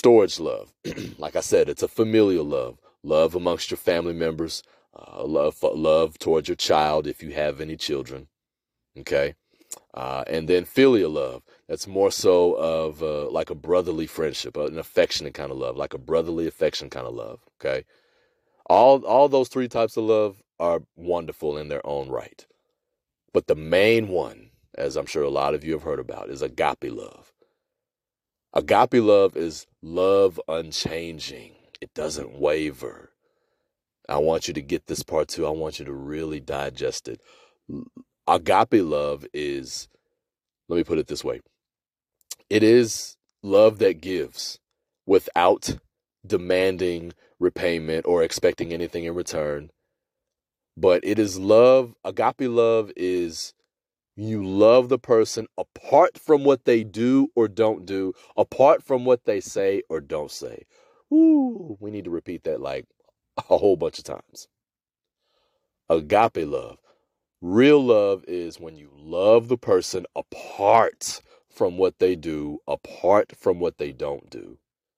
storage love. Like I said, it's a familial love, love amongst your family members, uh, love, love towards your child if you have any children. Okay. Uh, and then filial love. That's more so of uh, like a brotherly friendship, an affectionate kind of love, like a brotherly affection kind of love. Okay. All, all those three types of love are wonderful in their own right. But the main one, as I'm sure a lot of you have heard about, is agape love. Agape love is love unchanging. It doesn't waver. I want you to get this part too. I want you to really digest it. Agape love is, let me put it this way. It is love that gives without demanding repayment or expecting anything in return. But it is love. Agape love is you love the person apart from what they do or don't do, apart from what they say or don't say. Ooh, we need to repeat that like a whole bunch of times. Agape love. Real love is when you love the person apart from what they do, apart from what they don't do.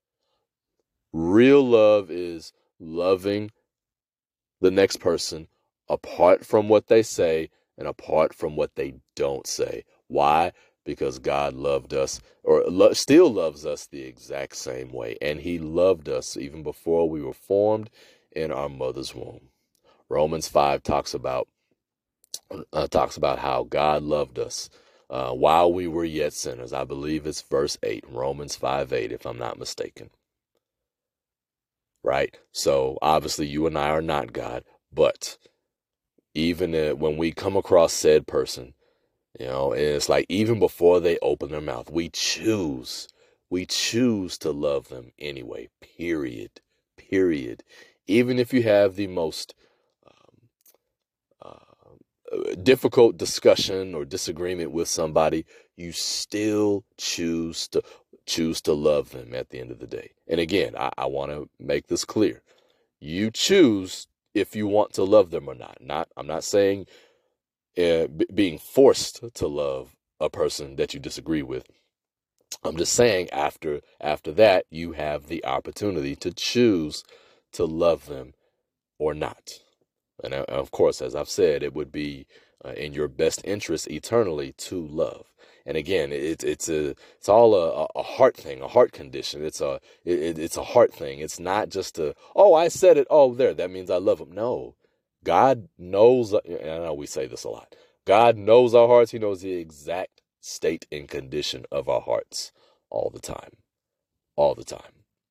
Real love is loving the next person apart from what they say and apart from what they don't say. Why? Because God loved us, or lo- still loves us the exact same way. And he loved us even before we were formed in our mother's womb. Romans five talks about uh, talks about how God loved us uh, while we were yet sinners. I believe it's verse eight, Romans five eight, if I'm not mistaken. Right? So obviously you and I are not God, but even uh, when we come across said person, you know, and it's like even before they open their mouth, we choose, we choose to love them anyway, period, period. Even if you have the most um, uh, difficult discussion or disagreement with somebody, you still choose to choose to love them at the end of the day. And again, I, I want to make this clear. You choose if you want to love them or not. Not, I'm not saying uh, b- being forced to love a person that you disagree with. I'm just saying after after that, you have the opportunity to choose to love them or not. And uh, of course, as I've said, it would be uh, in your best interest eternally to love. And again, it's it's a it's all a, a heart thing, a heart condition. It's a it, it's a heart thing. It's not just a, oh, I said it. Oh, there, that means I love him. No, God knows. And I know we say this a lot. God knows our hearts. He knows the exact state and condition of our hearts all the time, all the time.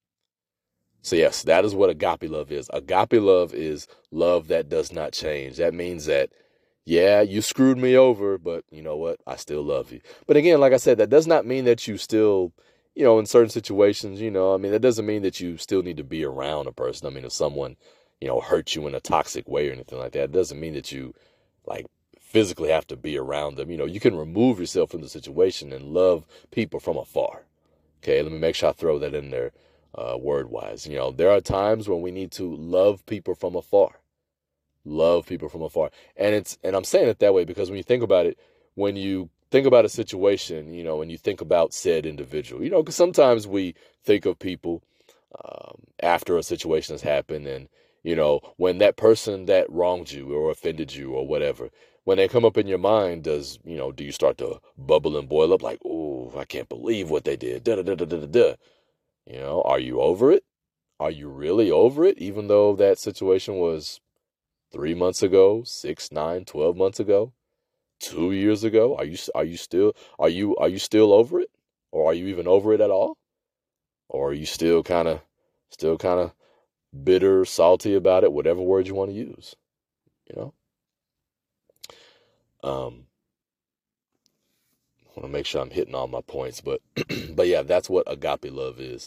So yes, that is what agape love is. Agape love is love that does not change. That means that, yeah, you screwed me over, but you know what? I still love you. But again, like I said, that does not mean that you still, you know, in certain situations, you know, I mean, that doesn't mean that you still need to be around a person. I mean, if someone, you know, hurts you in a toxic way or anything like that, it doesn't mean that you like physically have to be around them. You know, you can remove yourself from the situation and love people from afar. Okay, let me make sure I throw that in there uh, word-wise. You know, there are times when we need to love people from afar. Love people from afar. And it's and I'm saying it that way because when you think about it, when you think about a situation, you know, and you think about said individual, you know, because sometimes we think of people um, after a situation has happened and, you know, when that person that wronged you or offended you or whatever, when they come up in your mind, does, you know, do you start to bubble and boil up like, oh, I can't believe what they did. Da, da, da, da, da, da. You know, are you over it? Are you really over it? Even though that situation was three months ago, six, nine, twelve months ago, two years ago, are you are you still are you are you still over it, or are you even over it at all, or are you still kind of still kind of bitter, salty about it? Whatever word you want to use, you know. Um, I want to make sure I'm hitting all my points, but but yeah, that's what agape love is.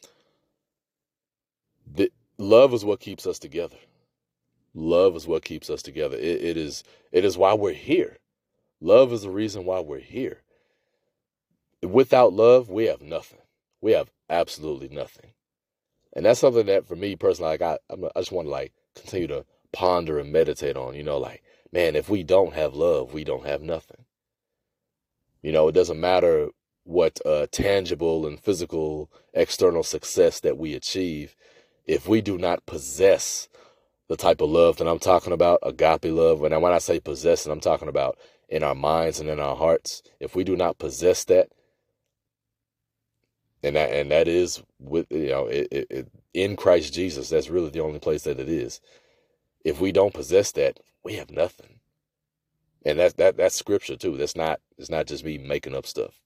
The, love is what keeps us together. Love is what keeps us together. It, it is it is why we're here. Love is the reason why we're here. Without love, we have nothing. We have absolutely nothing. And that's something that for me personally, like I, I just want to like continue to ponder and meditate on, you know, like, man, if we don't have love, we don't have nothing. You know, it doesn't matter what uh, tangible and physical external success that we achieve, if we do not possess the type of love that I'm talking about, agape love, when I, when I say possess, I'm talking about in our minds and in our hearts, if we do not possess that, and that, and that is with, you know, it, it, it, in Christ Jesus, that's really the only place that it is. If we don't possess that, we have nothing. And that's, that, that's scripture too. That's not, it's not just me making up stuff.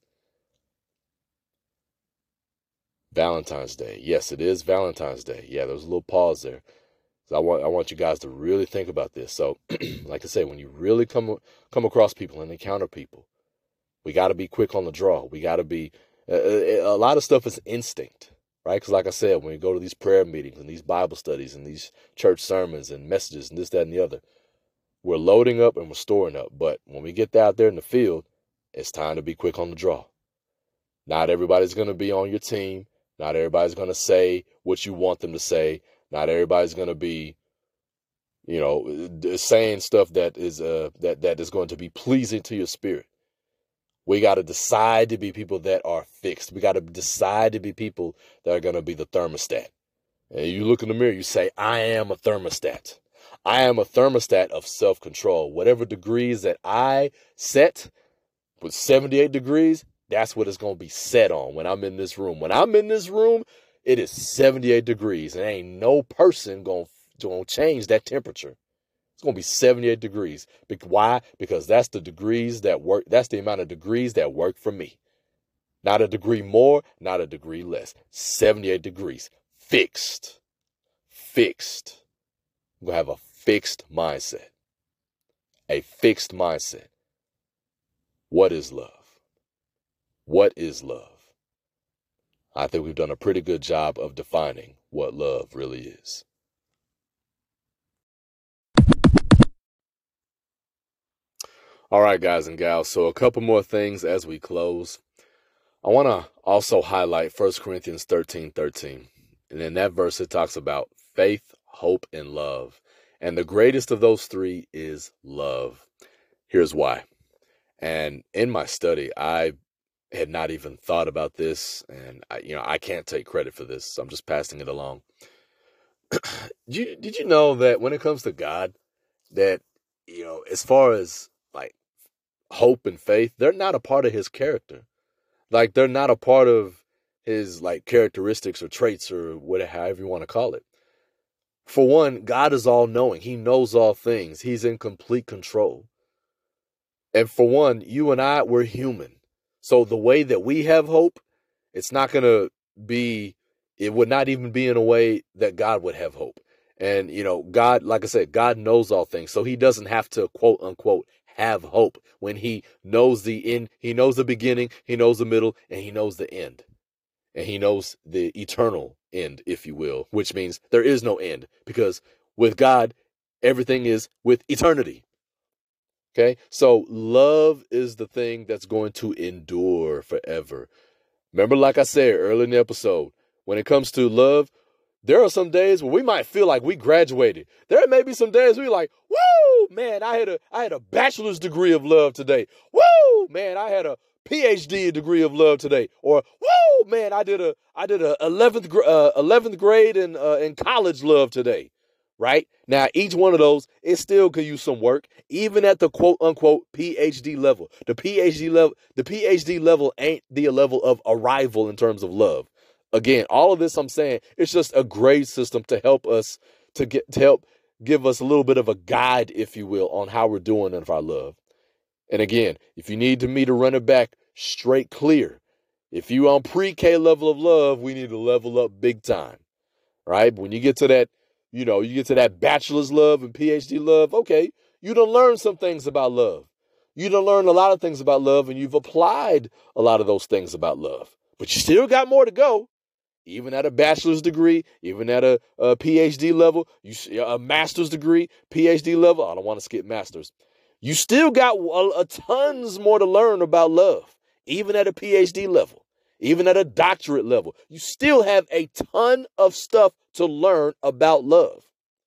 Valentine's Day. Yes, it is Valentine's Day. Yeah, there was a little pause there. So I want I want you guys to really think about this. So, like I say, when you really come come across people and encounter people, we got to be quick on the draw. We got to be uh, a lot of stuff is instinct, right? Because like I said, when you go to these prayer meetings and these Bible studies and these church sermons and messages and this, that, and the other, we're loading up and we're storing up. But when we get out there in the field, it's time to be quick on the draw. Not everybody's going to be on your team. Not everybody's going to say what you want them to say. Not everybody's going to be, you know, saying stuff that is uh that that is going to be pleasing to your spirit. We got to decide to be people that are fixed. We got to decide to be people that are going to be the thermostat. And you look in the mirror, you say, I am a thermostat. I am a thermostat of self-control. Whatever degrees that I set with seventy-eight degrees, that's what it's going to be set on when I'm in this room. When I'm in this room, it is seventy-eight degrees, and ain't no person going to change that temperature. It's going to be seventy-eight degrees. Why? Because that's the degrees that work. That's the amount of degrees that work for me. Not a degree more, not a degree less. seventy-eight degrees. Fixed. Fixed. I'm going to have a fixed mindset. A fixed mindset. What is love? What is love? I think we've done a pretty good job of defining what love really is. All right, guys and gals. So a couple more things as we close. I want to also highlight First Corinthians thirteen thirteen. And in that verse, it talks about faith, hope, and love. And the greatest of those three is love. Here's why. And in my study, I had not even thought about this, and I, you know, I can't take credit for this, so I'm just passing it along. did, you, did you know that when it comes to God, that, you know, as far as like hope and faith, they're not a part of his character. Like they're not a part of his like characteristics or traits or whatever, however you want to call it. For one, God is all knowing. He knows all things. He's in complete control. And for one, you and I, we're human. So the way that we have hope, it's not going to be, it would not even be in a way that God would have hope. And, you know, God, like I said, God knows all things. So he doesn't have to, quote unquote, have hope when he knows the end. He knows the beginning, he knows the middle, and he knows the end. And he knows the eternal end, if you will, which means there is no end, because with God, everything is with eternity. Okay, so love is the thing that's going to endure forever. Remember, like I said earlier in the episode, when it comes to love, there are some days where we might feel like we graduated. There may be some days where we're like, woo, man, I had a I had a bachelor's degree of love today. Woo, man, I had a P H D degree of love today. Or, woo, man, I did a I did a eleventh uh, eleventh grade in uh, in college love today. Right? Now, each one of those, it still could use some work, even at the quote unquote P H D level. The P H D level, the P H D level ain't the level of arrival in terms of love. Again, all of this I'm saying, it's just a grade system to help us to get to help give us a little bit of a guide, if you will, on how we're doing in our love. And again, if you need to me to run it back straight clear, if you on pre-K level of love, we need to level up big time. Right? When you get to that, you know, you get to that bachelor's love and P H D love, okay, you done learn some things about love. You done learn a lot of things about love, and you've applied a lot of those things about love. But you still got more to go. Even at a bachelor's degree, even at a, a P H D level, you a master's degree, P H D level, I don't want to skip masters. You still got a, a tons more to learn about love, even at a P H D level. Even at a doctorate level, you still have a ton of stuff to learn about love.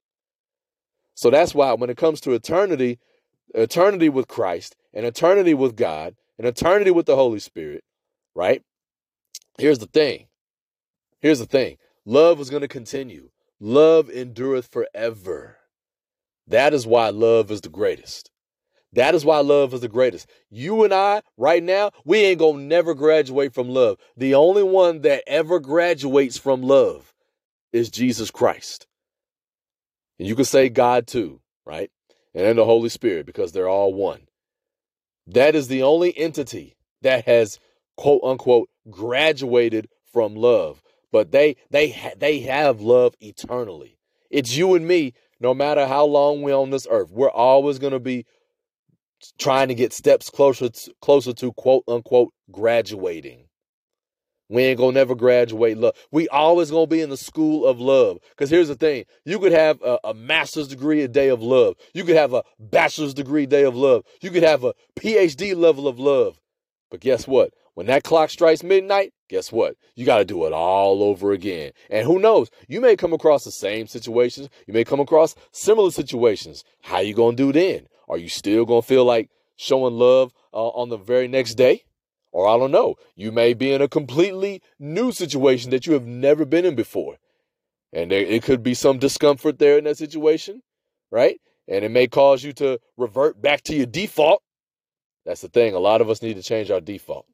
So that's why when it comes to eternity, eternity with Christ, and eternity with God, and eternity with the Holy Spirit, right? Here's the thing. Here's the thing. Love is going to continue. Love endureth forever. That is why love is the greatest. That is why love is the greatest. You and I, right now, we ain't going to never graduate from love. The only one that ever graduates from love is Jesus Christ. And you can say God too, right? And then the Holy Spirit, because they're all one. That is the only entity that has, quote unquote, graduated from love. But they they ha- they have love eternally. It's you and me, no matter how long we're on this earth. We're always going to be trying to get steps closer to, closer to, quote unquote, graduating. We ain't gonna never graduate love. We always gonna be in the school of love. Because here's the thing. You could have a, a master's degree a day of love. You could have a bachelor's degree day of love. You could have a P H D level of love. But guess what? When that clock strikes midnight, guess what? You got to do it all over again. And who knows? You may come across the same situations. You may come across similar situations. How you going to do then? Are you still going to feel like showing love uh, on the very next day? Or I don't know. You may be in a completely new situation that you have never been in before. And there, it could be some discomfort there in that situation, right? And it may cause you to revert back to your default. That's the thing. A lot of us need to change our default.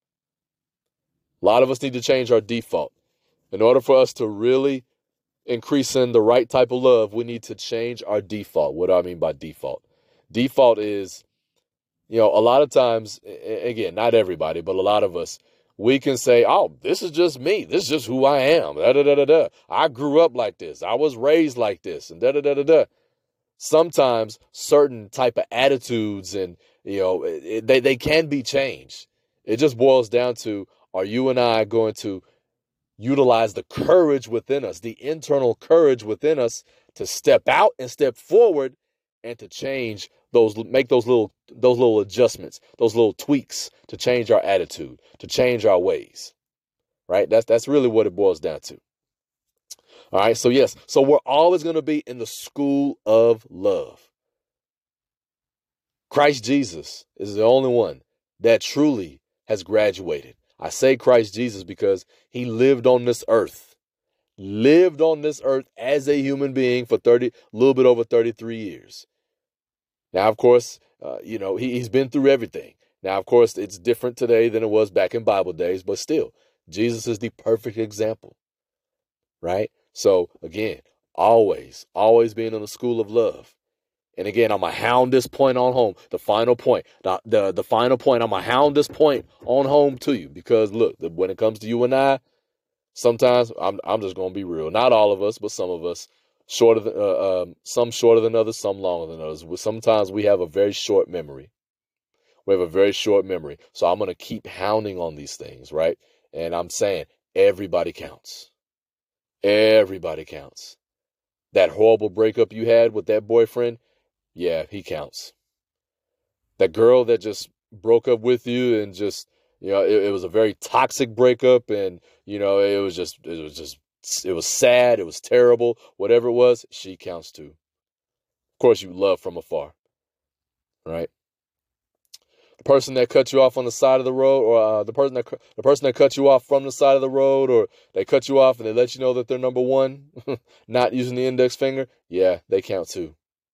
A lot of us need to change our default. In order for us to really increase in the right type of love, we need to change our default. What do I mean by default? Default is, you know, a lot of times, again, not everybody, but a lot of us, we can say, oh, this is just me. This is just who I am. Da, da, da, da, da. I grew up like this. I was raised like this. And da, da, da, da, da. Sometimes certain type of attitudes and, you know, it, they, they can be changed. It just boils down to, are you and I going to utilize the courage within us, the internal courage within us to step out and step forward and to change those, make those little, those little adjustments, those little tweaks to change our attitude, to change our ways, right? That's, that's really what it boils down to. All right. So yes, so we're always going to be in the school of love. Christ Jesus is the only one that truly has graduated. I say Christ Jesus because he lived on this earth, lived on this earth as a human being for thirty, a little bit over thirty-three years. Now, of course, uh, you know, he, he's been through everything. Now, of course, it's different today than it was back in Bible days, but still, Jesus is the perfect example, right? So again, always, always being in the school of love. And again, I'm going to hound this point on home. The final point, the, the, the final point, I'm going to hound this point on home to you. Because look, the, when it comes to you and I, sometimes I'm I'm just going to be real. Not all of us, but some of us, shorter than, uh, um, some shorter than others, some longer than others. Sometimes we have a very short memory. We have a very short memory. So I'm going to keep hounding on these things, right? And I'm saying everybody counts. Everybody counts. That horrible breakup you had with that boyfriend, yeah, he counts. That girl that just broke up with you and just, you know, it, it was a very toxic breakup and, you know, it was just, it was just, it was sad. It was terrible. Whatever it was, she counts too. Of course, you love from afar, right? The person that cut you off on the side of the road or uh, the person that, the person that cut you off from the side of the road or they cut you off and they let you know that they're number one, not using the index finger. Yeah, they count too.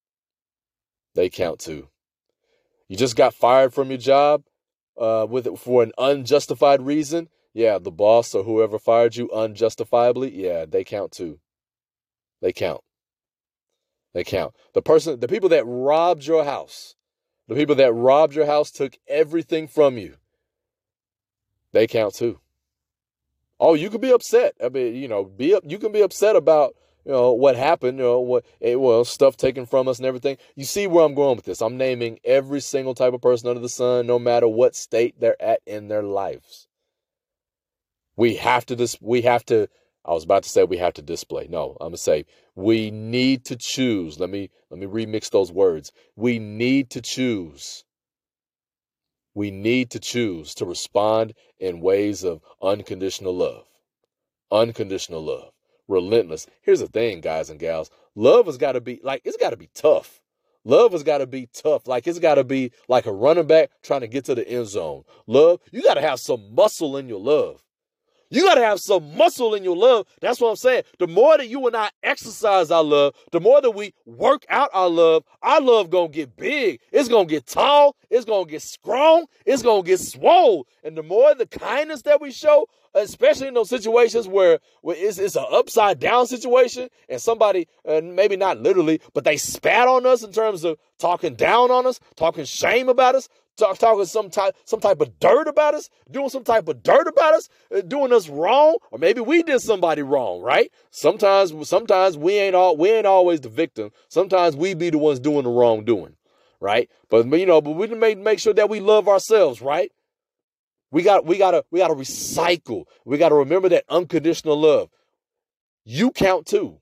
They count too. You just got fired from your job uh, with it for an unjustified reason. Yeah, the boss or whoever fired you unjustifiably. Yeah, they count too. They count. They count. The person, the people that robbed your house, the people that robbed your house, took everything from you. They count too. Oh, you could be upset. I mean, you know, be up. You can be upset about, you know, what happened, you know, what, well, stuff taken from us and everything. You see where I'm going with this. I'm naming every single type of person under the sun, no matter what state they're at in their lives. We have to, dis- we have to, I was about to say we have to display. No, I'm going to say we need to choose. Let me, let me remix those words. We need to choose. We need to choose to respond in ways of unconditional love. Unconditional love. Relentless. Here's the thing, guys and gals. Love has got to be like, it's got to be tough. Love has got to be tough. Like it's got to be like a running back trying to get to the end zone. Love, you got to have some muscle in your love. You got to have some muscle in your love. That's what I'm saying. The more that you and I exercise our love, the more that we work out our love, our love going to get big. It's going to get tall. It's going to get strong. It's going to get swole. And the more the kindness that we show, especially in those situations where, where it's, it's an upside down situation and somebody, uh, maybe not literally, but they spat on us in terms of talking down on us, talking shame about us, Talk, talking some type, some type of dirt about us, doing some type of dirt about us, uh, doing us wrong, or maybe we did somebody wrong, right? Sometimes, sometimes we ain't all, we ain't always the victim. Sometimes we be the ones doing the wrongdoing, right? But you know, but we make make sure that we love ourselves, right? We got, we gotta, we gotta recycle. We gotta remember that unconditional love. You count too.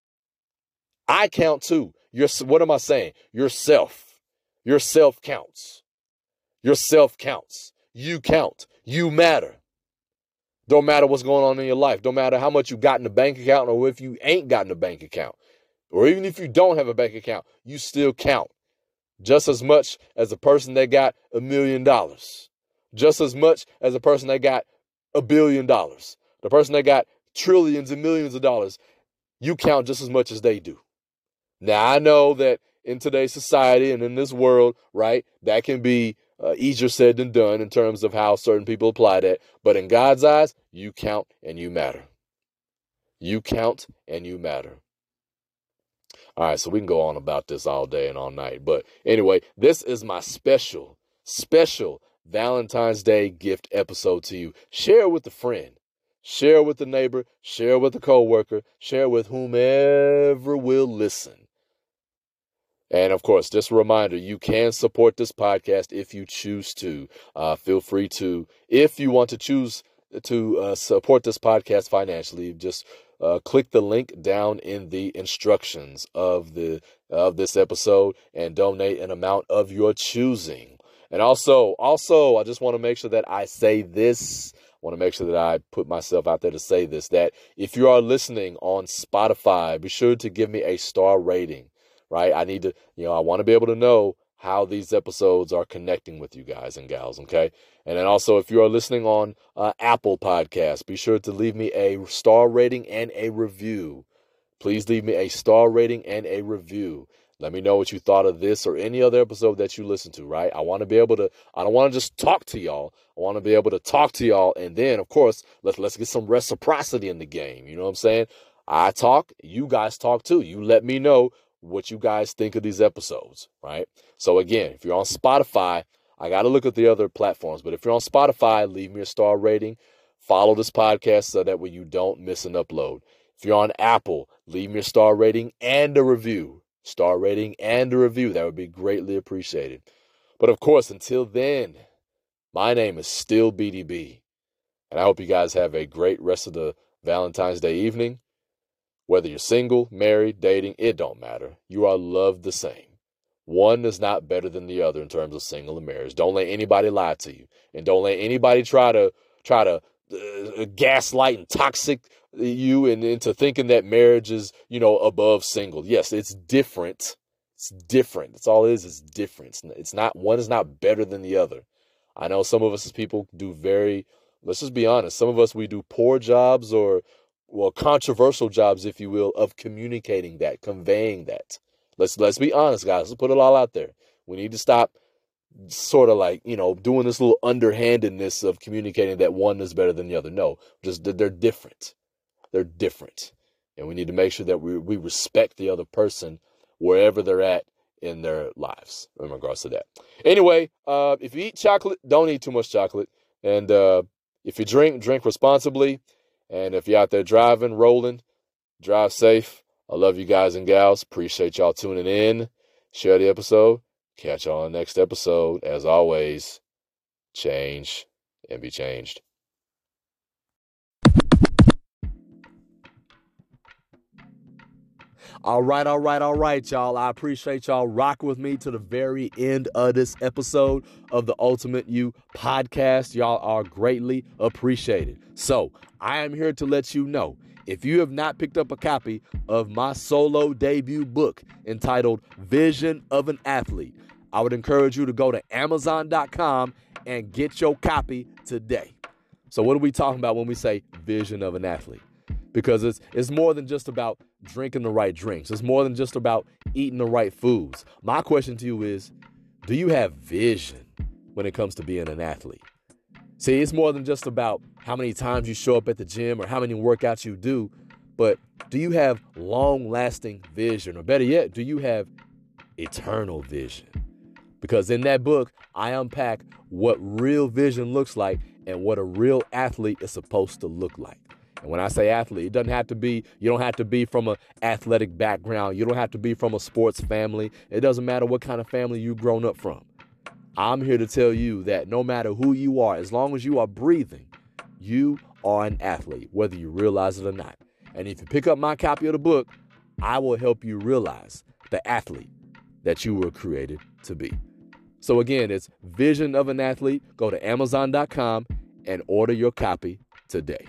I count too. Your, what am I saying? Yourself. Yourself counts. Yourself counts. You count. You matter. Don't matter what's going on in your life. Don't matter how much you got in the bank account or if you ain't got in the bank account. Or even if you don't have a bank account, you still count. Just as much as a person that got a million dollars. Just as much as a person that got a billion dollars. The person that got trillions and millions of dollars. You count just as much as they do. Now, I know that in today's society and in this world, right, that can be Uh, easier said than done in terms of how certain people apply that. But in God's eyes, you count and you matter. You count and you matter. All right, so we can go on about this all day and all night. But anyway, this is my special, special Valentine's Day gift episode to you. Share with a friend. Share with a neighbor. Share with a coworker. Share with whomever will listen. And, of course, just a reminder, you can support this podcast if you choose to. Uh, feel free to, if you want to choose to uh, support this podcast financially, just uh, click the link down in the instructions of the of this episode and donate an amount of your choosing. And also, also, I just want to make sure that I say this. I want to make sure that I put myself out there to say this, that if you are listening on Spotify, be sure to give me a star rating. Right? I need to, you know, I want to be able to know how these episodes are connecting with you guys and gals. Okay. And then also, if you are listening on uh, Apple Podcasts, be sure to leave me a star rating and a review. Please leave me a star rating and a review. Let me know what you thought of this or any other episode that you listen to, right? I want to be able to, I don't want to just talk to y'all. I want to be able to talk to y'all. And then, of course, let's, let's get some reciprocity in the game. You know what I'm saying? I talk, you guys talk too. You let me know what you guys think of these episodes, right? So again, if you're on Spotify, I got to look at the other platforms, but if you're on Spotify, leave me a star rating, follow this podcast so that way you don't miss an upload. If you're on Apple, leave me a star rating and a review, star rating and a review. That would be greatly appreciated. But of course, until then, my name is still B D B, and I hope you guys have a great rest of the Valentine's Day evening. Whether you're single, married, dating, it don't matter. You are loved the same. One is not better than the other in terms of single and marriage. Don't let anybody lie to you. And don't let anybody try to try to uh, gaslight and toxic you and into thinking that marriage is, you know, above single. Yes, it's different. It's different. That's all it is. It's different. It's not, one is not better than the other. I know some of us as people do very, let's just be honest. Some of us, we do poor jobs or well, controversial jobs, if you will, of communicating that, conveying that. Let's let's be honest, guys. Let's put it all out there. We need to stop sort of like, you know, doing this little underhandedness of communicating that one is better than the other. No, just they're different. They're different. And we need to make sure that we, we respect the other person wherever they're at in their lives in regards to that. Anyway, uh, if you eat chocolate, don't eat too much chocolate. And uh, if you drink, drink responsibly. And if you're out there driving, rolling, drive safe. I love you guys and gals. Appreciate y'all tuning in. Share the episode. Catch y'all on the next episode. As always, change and be changed. All right, all right, all right, y'all. I appreciate y'all rocking with me to the very end of this episode of the Ultimate You podcast. Y'all are greatly appreciated. So I am here to let you know, If you have not picked up a copy of my solo debut book entitled Vision of an Athlete, I would encourage you to go to amazon dot com and get your copy today. So what are we talking about when we say vision of an athlete? Because it's it's more than just about drinking the right drinks. It's more than just about eating the right foods. My question to you is, do you have vision when it comes to being an athlete? See, it's more than just about how many times you show up at the gym or how many workouts you do, but do you have long-lasting vision? Or better yet, do you have eternal vision? Because in that book, I unpack what real vision looks like and what a real athlete is supposed to look like. And when I say athlete, it doesn't have to be, you don't have to be from an athletic background. You don't have to be from a sports family. It doesn't matter what kind of family you've grown up from. I'm here to tell you that no matter who you are, as long as you are breathing, you are an athlete, whether you realize it or not. And if you pick up my copy of the book, I will help you realize the athlete that you were created to be. So again, it's Vision of an Athlete. Go to amazon dot com and order your copy today.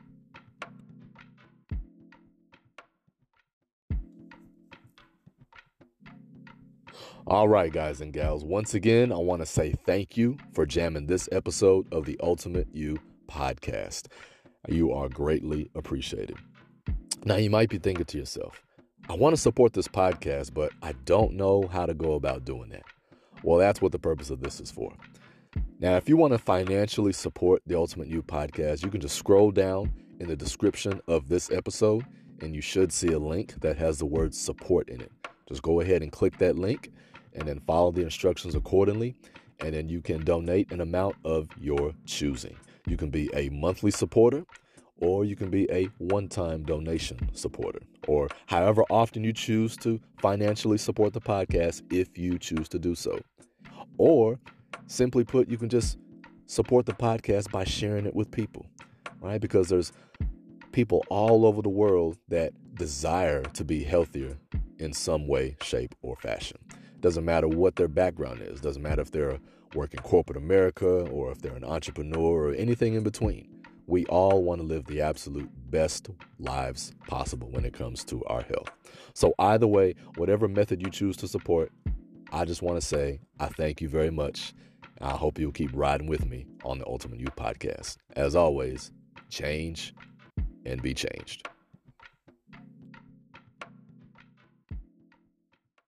All right, guys and gals, once again, I want to say thank you for jamming this episode of the Ultimate You podcast. You are greatly appreciated. Now, you might be thinking to yourself, I want to support this podcast, but I don't know how to go about doing that. Well, that's what the purpose of this is for. Now, if you want to financially support the Ultimate You podcast, you can just scroll down in the description of this episode, and you should see a link that has the word support in it. Just go ahead and click that link and then follow the instructions accordingly, and then you can donate an amount of your choosing. You can be a monthly supporter, or you can be a one-time donation supporter, or however often you choose to financially support the podcast if you choose to do so. Or simply put, you can just support the podcast by sharing it with people, right? Because there's people all over the world that desire to be healthier in some way, shape, or fashion. Doesn't matter what their background is. Doesn't matter if they're working corporate America or if they're an entrepreneur or anything in between. We all want to live the absolute best lives possible when it comes to our health. So either way, whatever method you choose to support, I just want to say I thank you very much. I hope you'll keep riding with me on the Ultimate You podcast. As always, change and be changed.